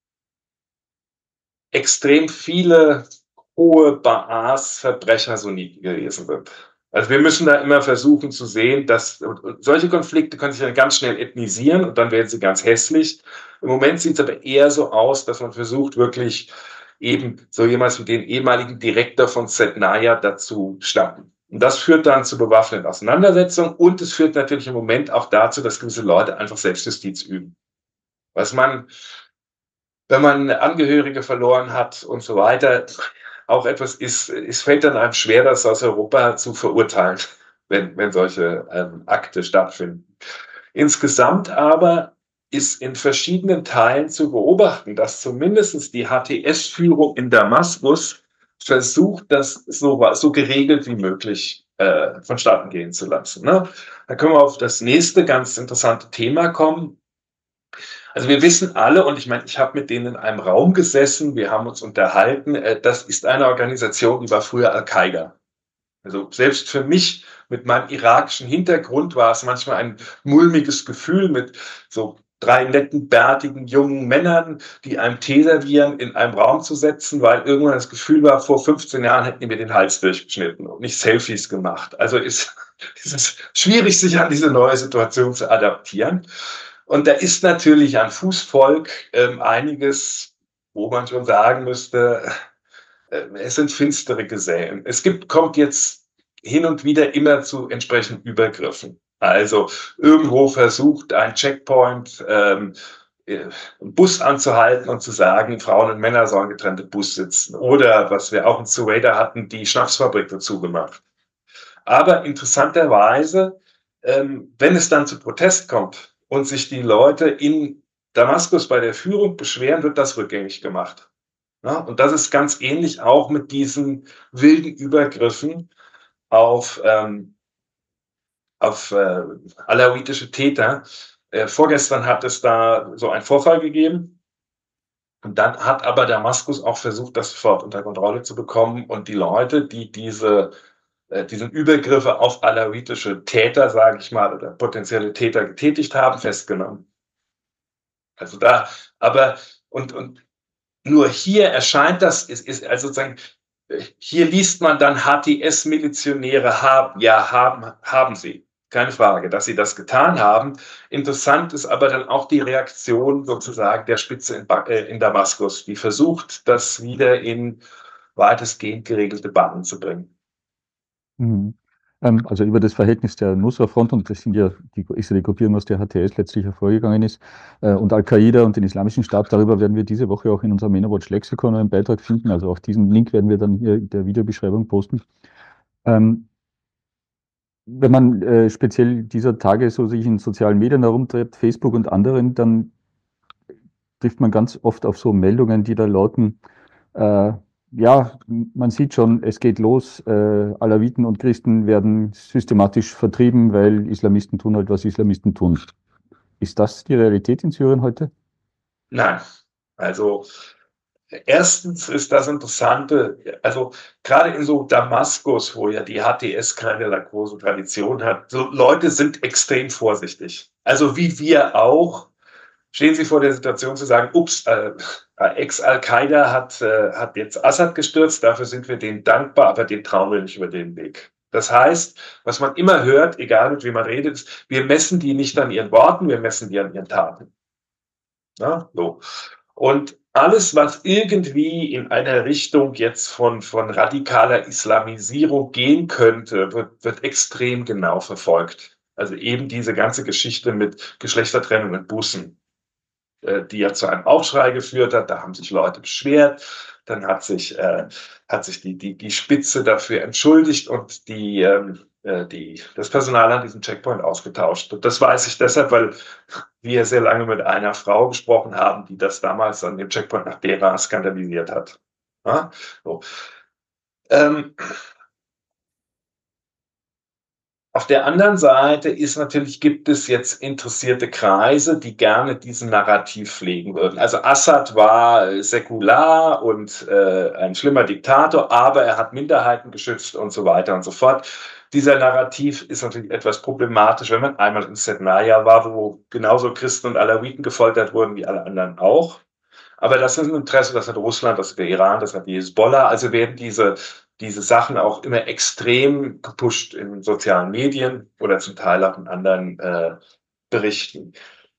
extrem viele hohe Baas Verbrecher Sunniten gewesen sind. Also wir müssen da immer versuchen zu sehen, dass solche Konflikte können sich dann ganz schnell ethnisieren und dann werden sie ganz hässlich. Im Moment sieht es aber eher so aus, dass man versucht, wirklich eben so jemals wie den ehemaligen Direktor von Sednaja dazu schnappen. Und das führt dann zu bewaffneten Auseinandersetzungen und es führt natürlich im Moment auch dazu, dass gewisse Leute einfach Selbstjustiz üben. Was man, wenn man Angehörige verloren hat und so weiter, auch etwas ist, es fällt dann einem schwer, das aus Europa zu verurteilen, wenn, wenn solche ähm, Akte stattfinden. Insgesamt aber ist in verschiedenen Teilen zu beobachten, dass zumindest die H T S-Führung in Damaskus versucht, das so, so geregelt wie möglich äh, vonstatten gehen zu lassen. Ne? Da können wir auf das nächste ganz interessante Thema kommen. Also wir wissen alle, und ich meine, ich habe mit denen in einem Raum gesessen, wir haben uns unterhalten, äh, das ist eine Organisation, die war früher Al-Qaida. Also selbst für mich mit meinem irakischen Hintergrund war es manchmal ein mulmiges Gefühl mit so drei netten, bärtigen, jungen Männern, die einem Tee servieren, in einem Raum zu setzen, weil irgendwann das Gefühl war, vor fünfzehn Jahren hätten die mir den Hals durchgeschnitten und nicht Selfies gemacht. Also ist, ist es schwierig, sich an diese neue Situation zu adaptieren. Und da ist natürlich an Fußvolk ähm, einiges, wo man schon sagen müsste, äh, es sind finstere Gesellen. Es gibt, kommt jetzt hin und wieder immer zu entsprechenden Übergriffen. Also irgendwo versucht ein Checkpoint, ähm, einen Bus anzuhalten und zu sagen, Frauen und Männer sollen getrennte Bus sitzen. Oder, was wir auch in Suwaida hatten, die Schnapsfabrik dazu gemacht. Aber interessanterweise, ähm, wenn es dann zu Protest kommt, und sich die Leute in Damaskus bei der Führung beschweren, wird das rückgängig gemacht. Ja, und das ist ganz ähnlich auch mit diesen wilden Übergriffen auf, ähm, auf äh, alawitische Täter. Äh, vorgestern hat es da so einen Vorfall gegeben. Und dann hat aber Damaskus auch versucht, das sofort unter Kontrolle zu bekommen und die Leute, die diese diesen Übergriffe auf alawitische Täter, sage ich mal, oder potenzielle Täter getätigt haben, festgenommen. Also da, aber, und, und nur hier erscheint das, ist, ist also sozusagen, hier liest man dann H T S-Milizionäre haben, ja, haben, haben sie. keine Frage, dass sie das getan haben. Interessant ist aber dann auch die Reaktion sozusagen der Spitze in, ba äh, in Damaskus, die versucht, das wieder in weitestgehend geregelte Bahnen zu bringen. Mhm. Ähm, also über das Verhältnis der Nusra-Front, und das sind ja die, ist ja die Gruppierung, aus der H T S letztlich hervorgegangen ist, äh, und Al-Qaida und den Islamischen Staat, darüber werden wir diese Woche auch in unserem MENAWatch Lexikon einen Beitrag finden. Also auch diesen Link werden wir dann hier in der Videobeschreibung posten. Ähm, wenn man äh, speziell dieser Tage so sich in sozialen Medien herumtreibt, Facebook und anderen, dann trifft man ganz oft auf so Meldungen, die da lauten, äh, ja, man sieht schon, es geht los, äh, Alawiten und Christen werden systematisch vertrieben, weil Islamisten tun halt, was Islamisten tun. Ist das die Realität in Syrien heute? Nein, also erstens ist das Interessante, also gerade in so Damaskus, wo ja die H T S keine große Tradition hat, so Leute sind extrem vorsichtig. Also wie wir auch, stehen Sie vor der Situation zu sagen, ups, äh, Ex-Al-Qaida hat, äh, hat jetzt Assad gestürzt, dafür sind wir denen dankbar, aber den trauen wir nicht über den Weg. Das heißt, was man immer hört, egal mit wem man redet, ist, wir messen die nicht an ihren Worten, wir messen die an ihren Taten. Ja, so. Und alles, was irgendwie in einer Richtung jetzt von, von radikaler Islamisierung gehen könnte, wird, wird extrem genau verfolgt. Also eben diese ganze Geschichte mit Geschlechtertrennung und Bussen, äh, die ja zu einem Aufschrei geführt hat. Da haben sich Leute beschwert. Dann hat sich, äh, hat sich die, die, die Spitze dafür entschuldigt und die, ähm, äh, die, das Personal an diesem Checkpoint ausgetauscht. Und das weiß ich deshalb, weil wir sehr lange mit einer Frau gesprochen haben, die das damals an dem Checkpoint nach Deraa skandalisiert hat. Ja? So. Ähm, Auf der anderen Seite ist natürlich, gibt es jetzt interessierte Kreise, die gerne diesen Narrativ pflegen würden. Also Assad war säkular und äh, ein schlimmer Diktator, aber er hat Minderheiten geschützt und so weiter und so fort. Dieser Narrativ ist natürlich etwas problematisch, wenn man einmal in Sednaya war, wo genauso Christen und Alawiten gefoltert wurden wie alle anderen auch. Aber das ist ein Interesse, das hat Russland, das hat der Iran, das hat die Hezbollah. Also werden diese, diese Sachen auch immer extrem gepusht in sozialen Medien oder zum Teil auch in anderen äh, Berichten.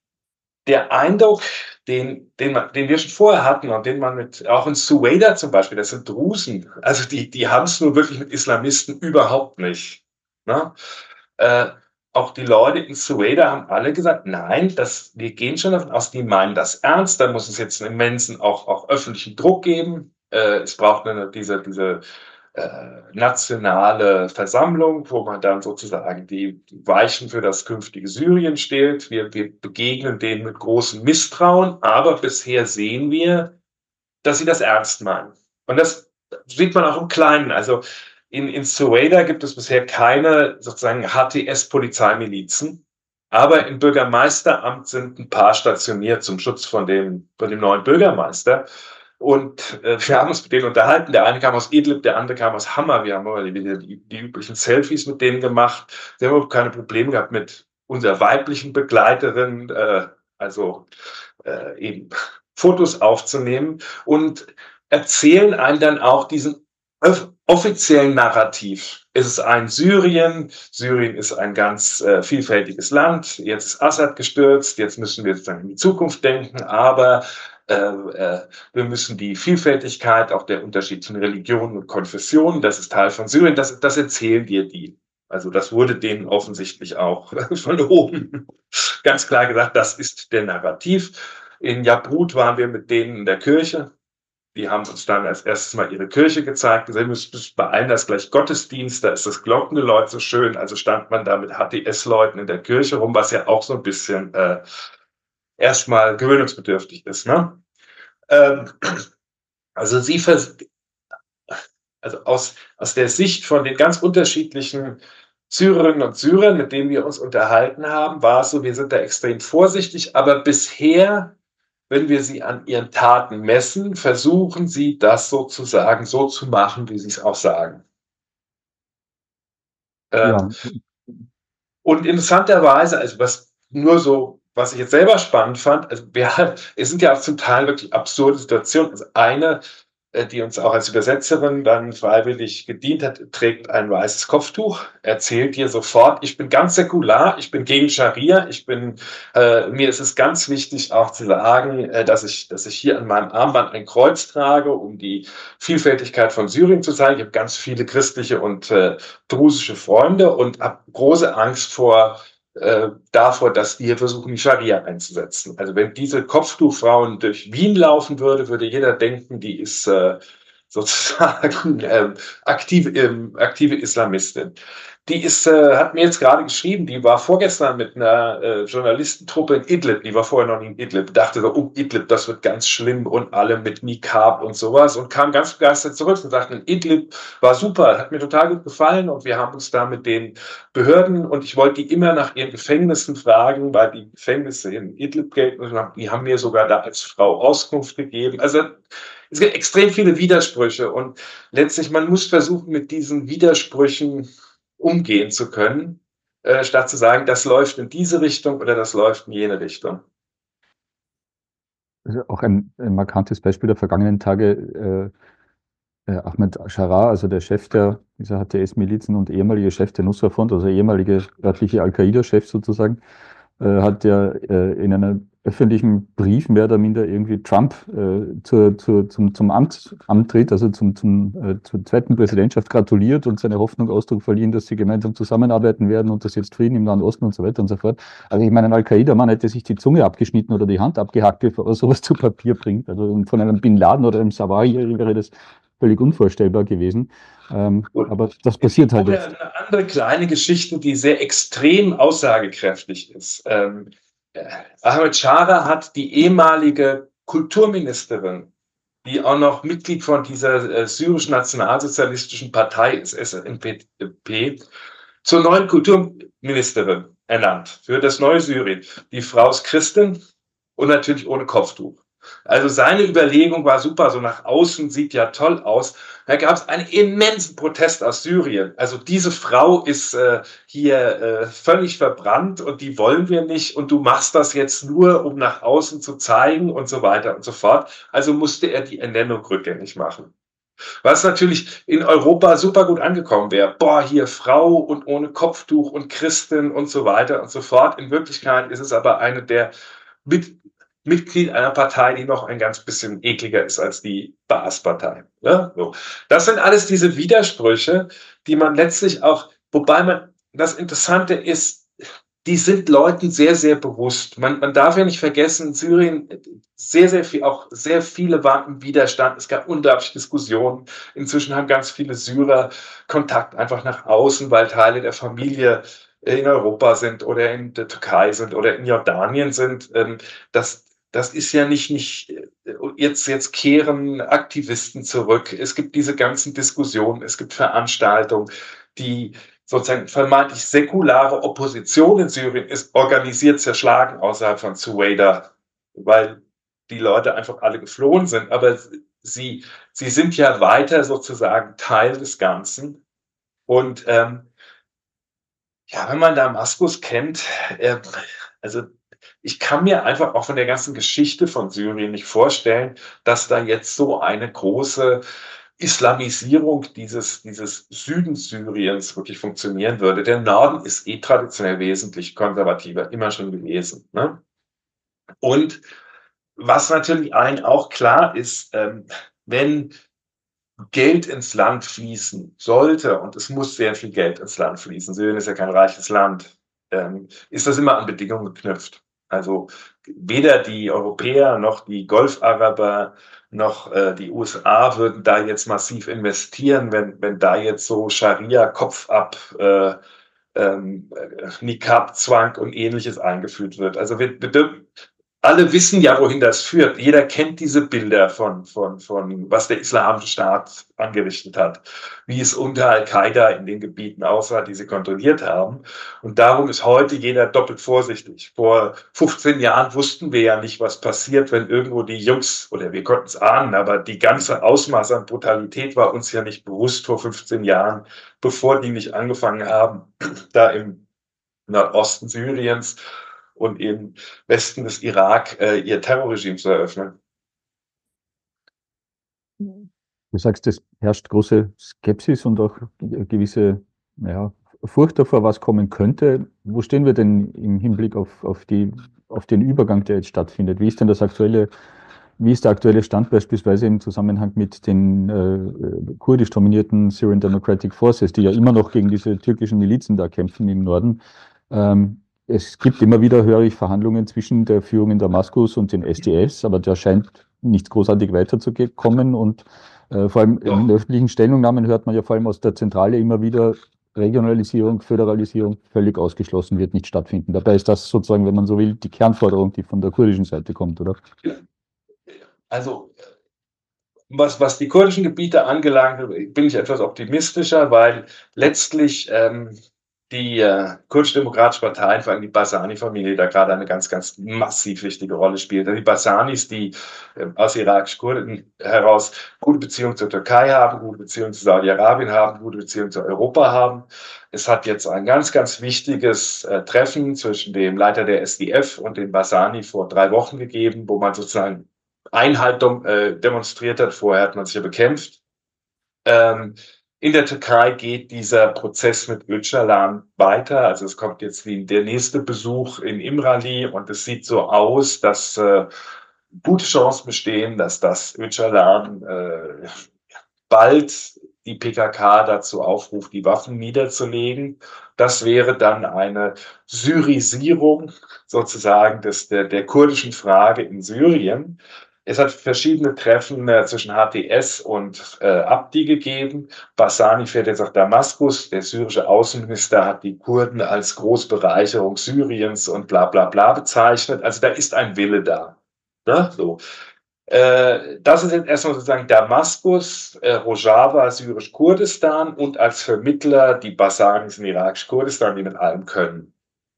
Der Eindruck, den, den, man, den wir schon vorher hatten und den man mit, auch in Suwaida zum Beispiel, das sind Drusen, also die, die haben es nur wirklich mit Islamisten überhaupt nicht. Ne? Äh, Auch die Leute in Suwaida haben alle gesagt, nein, das, wir gehen schon davon aus, die meinen das ernst, da muss es jetzt einen immensen auch, auch öffentlichen Druck geben. Äh, es braucht eine, diese, diese äh, nationale Versammlung, wo man dann sozusagen die, die Weichen für das künftige Syrien stellt. Wir, wir begegnen denen mit großem Misstrauen, aber bisher sehen wir, dass sie das ernst meinen. Und das sieht man auch im Kleinen. Also In, in Suwaida gibt es bisher keine sozusagen H T S-Polizeimilizen, aber im Bürgermeisteramt sind ein paar stationiert zum Schutz von dem, von dem neuen Bürgermeister. Und äh, wir haben uns mit denen unterhalten. Der eine kam aus Idlib, der andere kam aus Hama. Wir haben aber die, die, die üblichen Selfies mit denen gemacht. Sie haben überhaupt keine Probleme gehabt mit unserer weiblichen Begleiterin, äh, also äh, eben Fotos aufzunehmen und erzählen einem dann auch diesen offiziellen Narrativ. Es ist ein Syrien. Syrien ist ein ganz äh, vielfältiges Land. Jetzt ist Assad gestürzt. Jetzt müssen wir sozusagen in die Zukunft denken. Aber äh, äh, wir müssen die Vielfältigkeit, auch der Unterschied zwischen Religionen und Konfessionen, das ist Teil von Syrien. Das, das erzählen dir die. Also das wurde denen offensichtlich auch von oben ganz klar gesagt. Das ist der Narrativ. In Jabrut waren wir mit denen in der Kirche. Die haben uns dann als erstes mal ihre Kirche gezeigt. Sie müssen bei allen das gleich Gottesdienst, da ist das Glockengeläut so schön. Also stand man da mit H T S-Leuten in der Kirche rum, was ja auch so ein bisschen äh, erstmal gewöhnungsbedürftig ist. Ne? Ähm, also sie vers also aus, aus der Sicht von den ganz unterschiedlichen Syrerinnen und Syrern, mit denen wir uns unterhalten haben, war es so, wir sind da extrem vorsichtig, aber bisher, wenn wir sie an ihren Taten messen, versuchen sie das sozusagen so zu machen, wie sie es auch sagen. Ja. Ähm, und interessanterweise, also was nur so, was ich jetzt selber spannend fand, also wir, es sind ja auch zum Teil wirklich absurde Situationen. Also eine die uns auch als Übersetzerin dann freiwillig gedient hat, trägt ein weißes Kopftuch, erzählt dir sofort, ich bin ganz säkular, ich bin gegen Scharia, ich bin, äh, mir ist es ganz wichtig auch zu sagen, äh, dass ich, dass ich hier an meinem Armband ein Kreuz trage, um die Vielfältigkeit von Syrien zu zeigen. Ich habe ganz viele christliche und äh, drusische Freunde und habe große Angst vor äh, davor, dass die hier versuchen, die Scharia einzusetzen. Also wenn diese Kopftuchfrauen durch Wien laufen würde, würde jeder denken, die ist äh, sozusagen äh, aktive, äh, aktive Islamistin. Die ist, äh, hat mir jetzt gerade geschrieben, die war vorgestern mit einer äh, Journalistentruppe in Idlib, die war vorher noch nie in Idlib, dachte so, oh, Idlib, das wird ganz schlimm und alle mit Niqab und sowas und kam ganz begeistert zurück und sagte, Idlib war super, hat mir total gut gefallen und wir haben uns da mit den Behörden und ich wollte die immer nach ihren Gefängnissen fragen, weil die Gefängnisse in Idlib gelten und die haben mir sogar da als Frau Auskunft gegeben. Also es gibt extrem viele Widersprüche und letztlich, man muss versuchen, mit diesen Widersprüchen umgehen zu können, äh, statt zu sagen, das läuft in diese Richtung oder das läuft in jene Richtung. Also auch ein, ein markantes Beispiel der vergangenen Tage, äh, äh, Ahmed Sharaa, also der Chef der, dieser H T S-Milizen und ehemalige Chef der Nusra-Front, also ehemalige örtliche Al-Qaida-Chef sozusagen, äh, hat ja äh, in einem öffentlichen Brief mehr oder minder irgendwie Trump äh, zur, zur, zum, zum Amt antritt, also zum, zum, äh, zur zweiten Präsidentschaft gratuliert und seine Hoffnung Ausdruck verliehen, dass sie gemeinsam zusammenarbeiten werden und dass jetzt Frieden im Nahen Osten und so weiter und so fort. Also ich meine, ein Al-Qaida-Mann hätte sich die Zunge abgeschnitten oder die Hand abgehackt, bevor er sowas zu Papier bringt. Also von einem Bin Laden oder einem Sawahi wäre das völlig unvorstellbar gewesen. Ähm, aber das passiert halt jetzt. Eine andere kleine Geschichte, die sehr extrem aussagekräftig ist. Ähm, Ahmed Sharaa hat die ehemalige Kulturministerin, die auch noch Mitglied von dieser äh, syrischen nationalsozialistischen Partei ist, S N P, zur neuen Kulturministerin ernannt für das neue Syrien. Die Frau ist Christin und natürlich ohne Kopftuch. Also seine Überlegung war super, so nach außen sieht ja toll aus. Da gab es einen immensen Protest aus Syrien. Also diese Frau ist äh, hier äh, völlig verbrannt und die wollen wir nicht und du machst das jetzt nur, um nach außen zu zeigen und so weiter und so fort. Also musste er die Ernennung rückgängig machen. Was natürlich in Europa super gut angekommen wäre. Boah, hier Frau und ohne Kopftuch und Christin und so weiter und so fort. In Wirklichkeit ist es aber eine der mit Mitglied einer Partei, die noch ein ganz bisschen ekliger ist als die Baas-Partei. Ja, so. Das sind alles diese Widersprüche, die man letztlich auch, wobei man, das Interessante ist, die sind Leuten sehr, sehr bewusst. Man, man darf ja nicht vergessen, in Syrien sehr, sehr viel, auch sehr viele waren im Widerstand. Es gab unglaublich Diskussionen. Inzwischen haben ganz viele Syrer Kontakt einfach nach außen, weil Teile der Familie in Europa sind oder in der Türkei sind oder in Jordanien sind. Das, das ist ja nicht, nicht jetzt, jetzt kehren Aktivisten zurück. Es gibt diese ganzen Diskussionen, es gibt Veranstaltungen, die sozusagen vermeintlich säkulare Opposition in Syrien ist organisiert zerschlagen außerhalb von Suwaida, weil die Leute einfach alle geflohen sind. Aber sie, sie sind ja weiter sozusagen Teil des Ganzen. Und ähm, ja, wenn man Damaskus kennt, äh, also ich kann mir einfach auch von der ganzen Geschichte von Syrien nicht vorstellen, dass da jetzt so eine große Islamisierung dieses, dieses Süden Syriens wirklich funktionieren würde. Der Norden ist eh traditionell wesentlich konservativer, immer schon gewesen. Ne? Und was natürlich allen auch klar ist, ähm, wenn Geld ins Land fließen sollte, und es muss sehr viel Geld ins Land fließen, Syrien ist ja kein reiches Land, ähm, ist das immer an Bedingungen geknüpft. Also weder die Europäer noch die Golfaraber noch äh, die U S A würden da jetzt massiv investieren, wenn, wenn da jetzt so Scharia, Kopfab, äh, ähm, Niqab-Zwang und ähnliches eingeführt wird. Also wir, wir, alle wissen ja, wohin das führt. Jeder kennt diese Bilder von, von, von was der Islamische Staat angerichtet hat, wie es unter Al-Qaida in den Gebieten aussah, die sie kontrolliert haben. Und darum ist heute jeder doppelt vorsichtig. Vor fünfzehn Jahren wussten wir ja nicht, was passiert, wenn irgendwo die Jungs, oder wir konnten es ahnen, aber die ganze Ausmaß an Brutalität war uns ja nicht bewusst vor fünfzehn Jahren, bevor die nicht angefangen haben, da im Nordosten Syriens und im Westen des Irak äh, ihr Terrorregime zu eröffnen. Du sagst, es herrscht große Skepsis und auch eine gewisse ja, Furcht davor, was kommen könnte. Wo stehen wir denn im Hinblick auf, auf, die, auf den Übergang, der jetzt stattfindet? Wie ist denn das aktuelle, wie ist der aktuelle Stand beispielsweise im Zusammenhang mit den äh, kurdisch dominierten Syrian Democratic Forces, die ja immer noch gegen diese türkischen Milizen da kämpfen im Norden? Ähm, es gibt immer wieder, höre ich, Verhandlungen zwischen der Führung in Damaskus und den S D S, aber da scheint nicht großartig weiterzukommen und äh, vor allem Ja. in öffentlichen Stellungnahmen hört man ja vor allem aus der Zentrale immer wieder, Regionalisierung, Föderalisierung völlig ausgeschlossen, wird nicht stattfinden. Dabei ist das sozusagen, wenn man so will, die Kernforderung, die von der kurdischen Seite kommt, oder? Also, was, was die kurdischen Gebiete angelangt, bin ich etwas optimistischer, weil letztlich ähm, die äh, kurdisch-demokratische Partei, vor allem die Barzani-Familie, da gerade eine ganz, ganz massiv wichtige Rolle spielt. Die Barzanis, die äh, aus irakischen Kurden heraus gute Beziehungen zur Türkei haben, gute Beziehungen zu Saudi-Arabien haben, gute Beziehungen zu Europa haben. Es hat jetzt ein ganz, ganz wichtiges äh, Treffen zwischen dem Leiter der S D F und dem Barzani vor drei Wochen gegeben, wo man sozusagen Einheit äh, demonstriert hat. Vorher hat man sich ja bekämpft. Ähm, in der Türkei geht dieser Prozess mit Öcalan weiter. Also es kommt jetzt wie der nächste Besuch in İmralı und es sieht so aus, dass äh, gute Chancen bestehen, dass das Öcalan äh, bald die P K K dazu aufruft, die Waffen niederzulegen. Das wäre dann eine Syrisierung sozusagen des, der, der kurdischen Frage in Syrien. Es hat verschiedene Treffen äh, zwischen H T S und äh, Abdi gegeben. Barzani fährt jetzt nach Damaskus. Der syrische Außenminister hat die Kurden als Großbereicherung Syriens und bla bla bla bezeichnet. Also da ist ein Wille da. Ne? So. Äh, das ist jetzt erstmal sozusagen Damaskus, äh, Rojava, syrisch-Kurdistan und als Vermittler die Barzanis in irakisch-Kurdistan, die mit allem können.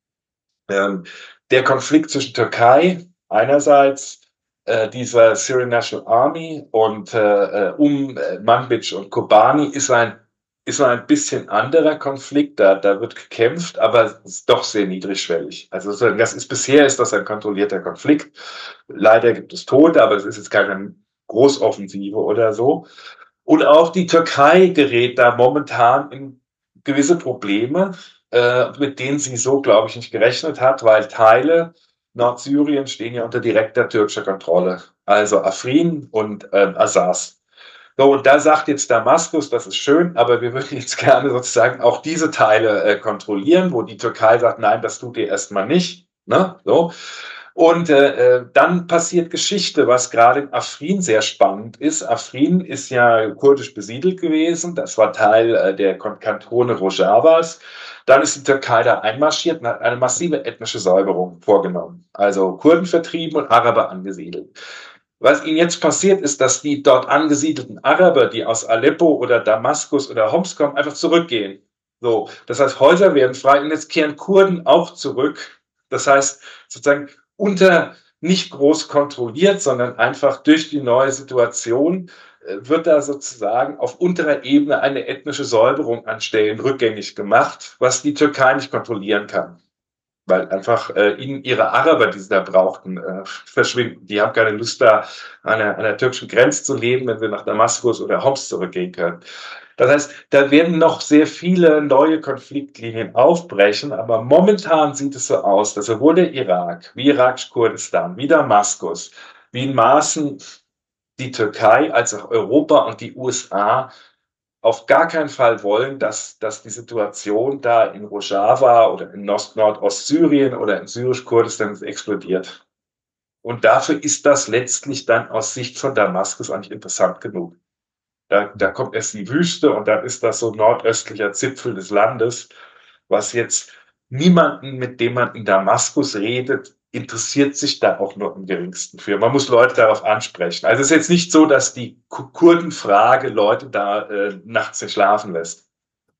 Ähm, der Konflikt zwischen Türkei einerseits, äh, dieser Syrian National Army und äh, um äh, Manbij und Kobani ist ein, ist ein bisschen anderer Konflikt. Da, da wird gekämpft, aber ist doch sehr niedrigschwellig. Also das ist, bisher ist das ein kontrollierter Konflikt. Leider gibt es Tote, aber es ist jetzt keine Großoffensive oder so. Und auch die Türkei gerät da momentan in gewisse Probleme, äh, mit denen sie so, glaube ich, nicht gerechnet hat, weil Teile Nordsyrien stehen ja unter direkter türkischer Kontrolle. Also Afrin und äh, Azaz. So, und da sagt jetzt Damaskus, das ist schön, aber wir würden jetzt gerne sozusagen auch diese Teile äh, kontrollieren, wo die Türkei sagt, nein, das tut ihr erstmal nicht. Ne? So. Und äh, dann passiert Geschichte, was gerade in Afrin sehr spannend ist. Afrin ist ja kurdisch besiedelt gewesen, das war Teil äh, der Kantone Rojavas. Dann ist die Türkei da einmarschiert und hat eine massive ethnische Säuberung vorgenommen. Also Kurden vertrieben und Araber angesiedelt. Was ihnen jetzt passiert, ist, dass die dort angesiedelten Araber, die aus Aleppo oder Damaskus oder Homs kommen, einfach zurückgehen. So, das heißt, Häuser werden frei und jetzt kehren Kurden auch zurück. Das heißt, sozusagen unter nicht groß kontrolliert, sondern einfach durch die neue Situation äh, wird da sozusagen auf unterer Ebene eine ethnische Säuberung an Stellen rückgängig gemacht, was die Türkei nicht kontrollieren kann. Weil einfach äh, ihnen ihre Araber, die sie da brauchten, äh, verschwinden. Die haben keine Lust, da an der, an der türkischen Grenze zu leben, wenn wir nach Damaskus oder Homs zurückgehen können. Das heißt, da werden noch sehr viele neue Konfliktlinien aufbrechen, aber momentan sieht es so aus, dass sowohl der Irak, wie irakisch-Kurdistan, wie Damaskus, wie in Maßen die Türkei als auch Europa und die U S A auf gar keinen Fall wollen, dass, dass die Situation da in Rojava oder in Nordostsyrien oder in syrisch-Kurdistan explodiert. Und dafür ist das letztlich dann aus Sicht von Damaskus eigentlich interessant genug. Da, da kommt erst die Wüste und dann ist das so nordöstlicher Zipfel des Landes, was jetzt niemanden, mit dem man in Damaskus redet, interessiert sich da auch nur im geringsten für. Man muss Leute darauf ansprechen. Also es ist jetzt nicht so, dass die Kurdenfrage Leute da äh, nachts nicht schlafen lässt.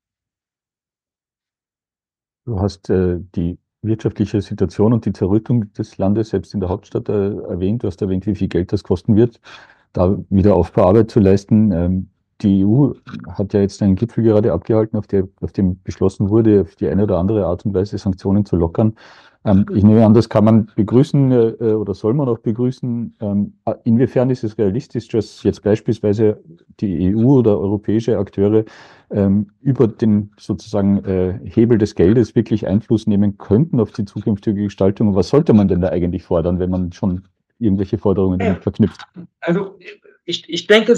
Du hast äh, die wirtschaftliche Situation und die Zerrüttung des Landes selbst in der Hauptstadt äh, erwähnt. Du hast erwähnt, wie viel Geld das kosten wird, da wieder Aufbauarbeit zu leisten. Ähm, die E U hat ja jetzt einen Gipfel gerade abgehalten, auf, der, auf dem beschlossen wurde, auf die eine oder andere Art und Weise Sanktionen zu lockern. Ähm, ich nehme an, das kann man begrüßen äh, oder soll man auch begrüßen. Ähm, inwiefern ist es realistisch, dass jetzt beispielsweise die E U oder europäische Akteure ähm, über den sozusagen äh, Hebel des Geldes wirklich Einfluss nehmen könnten auf die zukünftige Gestaltung? Und was sollte man denn da eigentlich fordern, wenn man schon irgendwelche Forderungen damit verknüpft? Also ich, ich denke,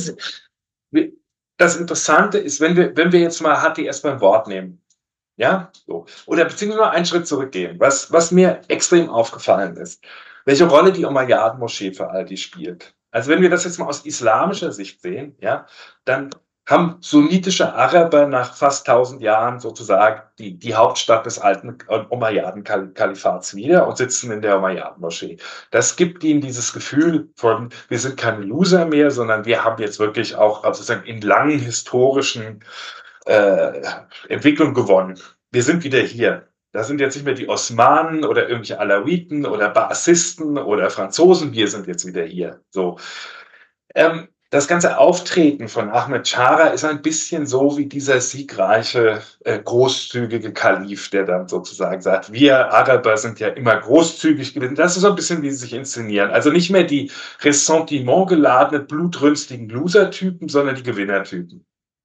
das Interessante ist, wenn wir, wenn wir jetzt mal H T S beim Wort nehmen, ja, so. Oder beziehungsweise mal einen Schritt zurückgehen, was, was mir extrem aufgefallen ist, welche Rolle die Umayyaden-Moschee für all die spielt. Also wenn wir das jetzt mal aus islamischer Sicht sehen, ja, dann haben sunnitische Araber nach fast tausend Jahren sozusagen die, die Hauptstadt des alten Umayyaden-Kalifats wieder und sitzen in der Umayyaden-Moschee. Das gibt ihnen dieses Gefühl von, wir sind keine Loser mehr, sondern wir haben jetzt wirklich auch sozusagen in langen historischen Äh, Entwicklung gewonnen. Wir sind wieder hier. Da sind jetzt nicht mehr die Osmanen oder irgendwelche Alawiten oder Baassisten oder Franzosen. Wir sind jetzt wieder hier. So. Ähm, das ganze Auftreten von Ahmed Chara ist ein bisschen so wie dieser siegreiche, äh, großzügige Kalif, der dann sozusagen sagt, wir Araber sind ja immer großzügig gewesen. Das ist so ein bisschen, wie sie sich inszenieren. Also nicht mehr die Ressentiment geladenen, blutrünstigen Loser-Typen, sondern die Gewinnertypen.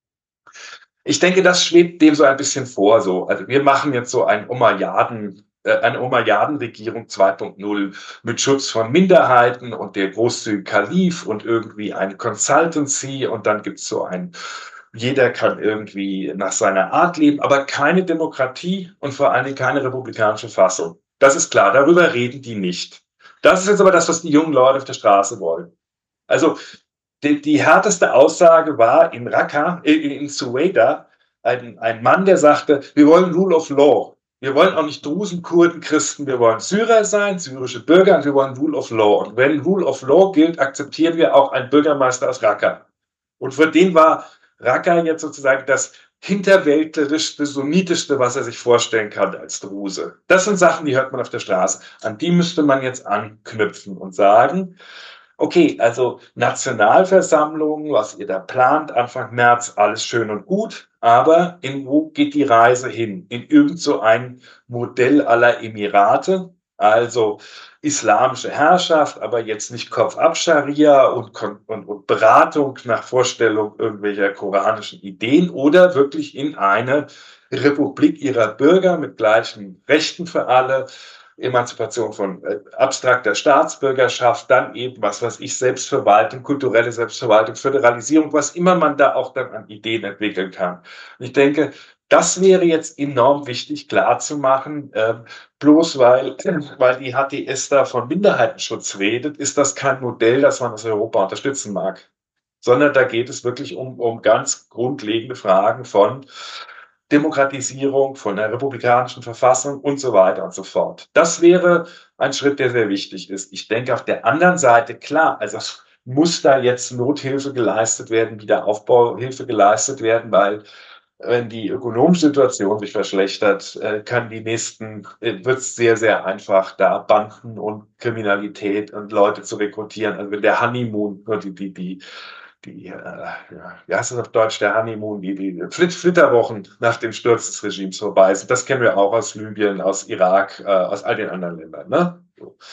Ich denke, das schwebt dem so ein bisschen vor. So. Also wir machen jetzt so ein Umayyaden, äh, eine Umayyaden-Regierung zwei Punkt null mit Schutz von Minderheiten und der großzügige Kalif und irgendwie eine Consultancy und dann gibt's so ein, jeder kann irgendwie nach seiner Art leben, aber keine Demokratie und vor allen Dingen keine republikanische Fassung. Das ist klar, darüber reden die nicht. Das ist jetzt aber das, was die jungen Leute auf der Straße wollen. Also Die, die härteste Aussage war in Raqqa, in, in Sueda, ein, ein Mann, der sagte, wir wollen Rule of Law. Wir wollen auch nicht Drusen, Kurden, Christen. Wir wollen Syrer sein, syrische Bürger, und wir wollen Rule of Law. Und wenn Rule of Law gilt, akzeptieren wir auch einen Bürgermeister aus Raqqa. Und für den war Raqqa jetzt sozusagen das hinterwäldlerischste, sunnitischste, was er sich vorstellen kann als Druse. Das sind Sachen, die hört man auf der Straße. An die müsste man jetzt anknüpfen und sagen, okay, also Nationalversammlung, was ihr da plant, Anfang März, alles schön und gut, aber in wo geht die Reise hin? In irgend so ein Modell aller Emirate, also islamische Herrschaft, aber jetzt nicht Kopf-ab-Scharia und, und, und Beratung nach Vorstellung irgendwelcher koranischen Ideen oder wirklich in eine Republik ihrer Bürger mit gleichen Rechten für alle, Emanzipation von äh, abstrakter Staatsbürgerschaft, dann eben, was weiß ich, Selbstverwaltung, kulturelle Selbstverwaltung, Föderalisierung, was immer man da auch dann an Ideen entwickeln kann. Und ich denke, das wäre jetzt enorm wichtig, klar zu machen. Äh, bloß weil, weil die H T S da von Minderheitenschutz redet, ist das kein Modell, das man aus Europa unterstützen mag. Sondern da geht es wirklich um, um ganz grundlegende Fragen von Demokratisierung, von der republikanischen Verfassung und so weiter und so fort. Das wäre ein Schritt, der sehr wichtig ist. Ich denke auf der anderen Seite, klar, also muss da jetzt Nothilfe geleistet werden, Wiederaufbauhilfe geleistet werden, weil wenn die ökonomische Situation sich verschlechtert, kann die nächsten, wird es sehr, sehr einfach, da Banden und Kriminalität und Leute zu rekrutieren. Also wenn der Honeymoon, die, die, die die, äh, ja, wie heißt das auf Deutsch, der Honeymoon, die, die Flit Flitterwochen nach dem Sturz des Regimes vorbei sind. Das kennen wir auch aus Libyen, aus Irak, äh, aus all den anderen Ländern. Ne?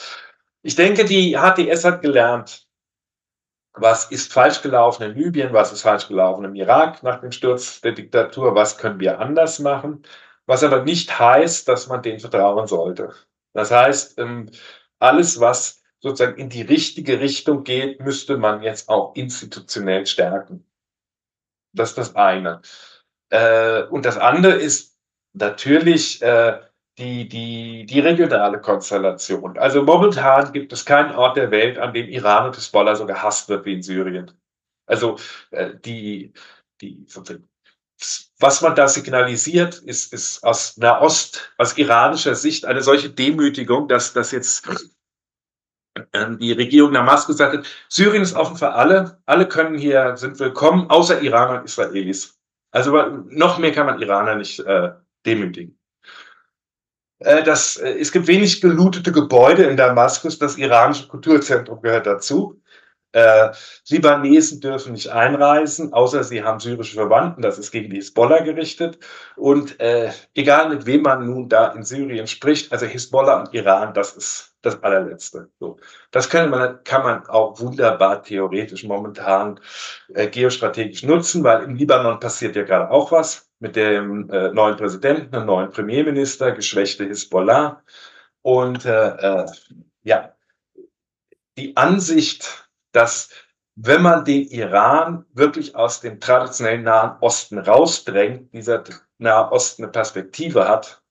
Ich denke, die H T S hat gelernt, was ist falsch gelaufen in Libyen, was ist falsch gelaufen im Irak nach dem Sturz der Diktatur, was können wir anders machen, was aber nicht heißt, dass man denen vertrauen sollte. Das heißt, ähm, alles, was sozusagen in die richtige Richtung geht, müsste man jetzt auch institutionell stärken. Das ist das eine. Äh, und das andere ist natürlich äh, die, die, die regionale Konstellation. Also momentan gibt es keinen Ort der Welt, an dem Iran und Hisbollah so gehasst wird wie in Syrien. Also äh, die, die, was man da signalisiert, ist, ist aus Nahost, aus iranischer Sicht eine solche Demütigung, dass das jetzt die Regierung Damaskus sagte, Syrien ist offen für alle, alle können hier, sind willkommen, außer Iraner und Israelis. Also noch mehr kann man Iraner nicht äh, demütigen. Äh, das, äh, es gibt wenig gelootete Gebäude in Damaskus, das iranische Kulturzentrum gehört dazu. Äh, Libanesen dürfen nicht einreisen, außer sie haben syrische Verwandten, das ist gegen die Hisbollah gerichtet. Und äh, egal mit wem man nun da in Syrien spricht, also Hisbollah und Iran, das ist das allerletzte. So. Das kann man, kann man auch wunderbar theoretisch momentan äh, geostrategisch nutzen, weil im Libanon passiert ja gerade auch was mit dem äh, neuen Präsidenten, einem neuen Premierminister, geschwächte Hisbollah. Und äh, äh, ja, die Ansicht, dass wenn man den Iran wirklich aus dem traditionellen Nahen Osten rausdrängt, dieser Nahe Osten eine Perspektive hat,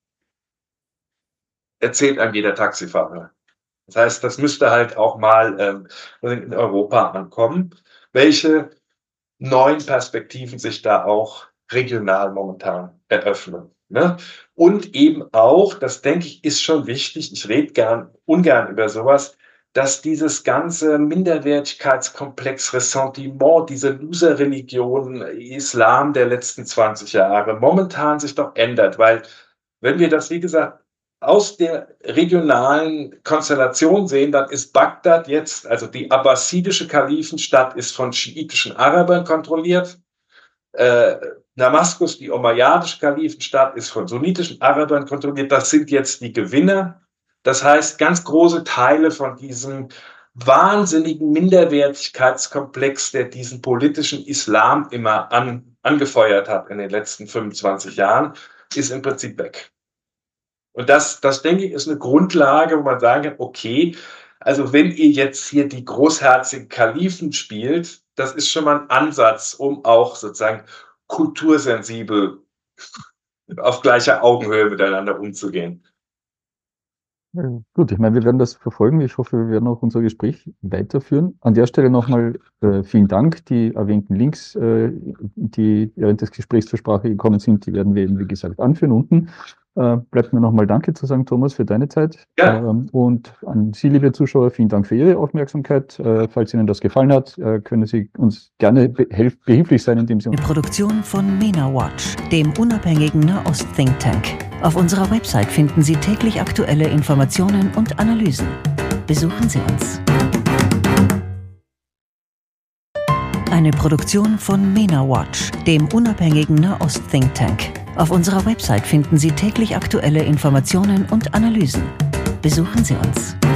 erzählt einem jeder Taxifahrer. Das heißt, das müsste halt auch mal ähm, in Europa ankommen, welche neuen Perspektiven sich da auch regional momentan eröffnen. Ne? Und eben auch, das denke ich, ist schon wichtig, ich rede gern, ungern über sowas, dass dieses ganze Minderwertigkeitskomplex, Ressentiment, diese Loser-Religion, Islam der letzten zwanzig Jahre momentan sich doch ändert, weil wenn wir das, wie gesagt, aus der regionalen Konstellation sehen, dann ist Bagdad jetzt, also die abbasidische Kalifenstadt ist von schiitischen Arabern kontrolliert, äh, Damaskus, die umayyadische Kalifenstadt, ist von sunnitischen Arabern kontrolliert, das sind jetzt die Gewinner. Das heißt, ganz große Teile von diesem wahnsinnigen Minderwertigkeitskomplex, der diesen politischen Islam immer an, angefeuert hat in den letzten fünfundzwanzig Jahren, ist im Prinzip weg. Und das, das denke ich, ist eine Grundlage, wo man sagen kann, okay, also wenn ihr jetzt hier die großherzigen Kalifen spielt, das ist schon mal ein Ansatz, um auch sozusagen kultursensibel auf gleicher Augenhöhe miteinander umzugehen. Ja, gut, ich meine, wir werden das verfolgen. Ich hoffe, wir werden auch unser Gespräch weiterführen. An der Stelle nochmal äh, vielen Dank. Die erwähnten Links, äh, die während des Gesprächs zur Sprache gekommen sind, die werden wir eben, wie gesagt, anführen unten. Äh, bleibt mir nochmal Danke zu sagen, Thomas, für deine Zeit. Ja. Ähm, und an Sie, liebe Zuschauer, vielen Dank für Ihre Aufmerksamkeit. Äh, falls Ihnen das gefallen hat, äh, können Sie uns gerne behilf behilflich sein, indem Sie uns... Eine Produktion von MENA Watch, dem unabhängigen Nahost-Think Tank. Auf unserer Website finden Sie täglich aktuelle Informationen und Analysen. Besuchen Sie uns. Eine Produktion von MENA Watch, dem unabhängigen Nahost-Think Tank. Auf unserer Website finden Sie täglich aktuelle Informationen und Analysen. Besuchen Sie uns.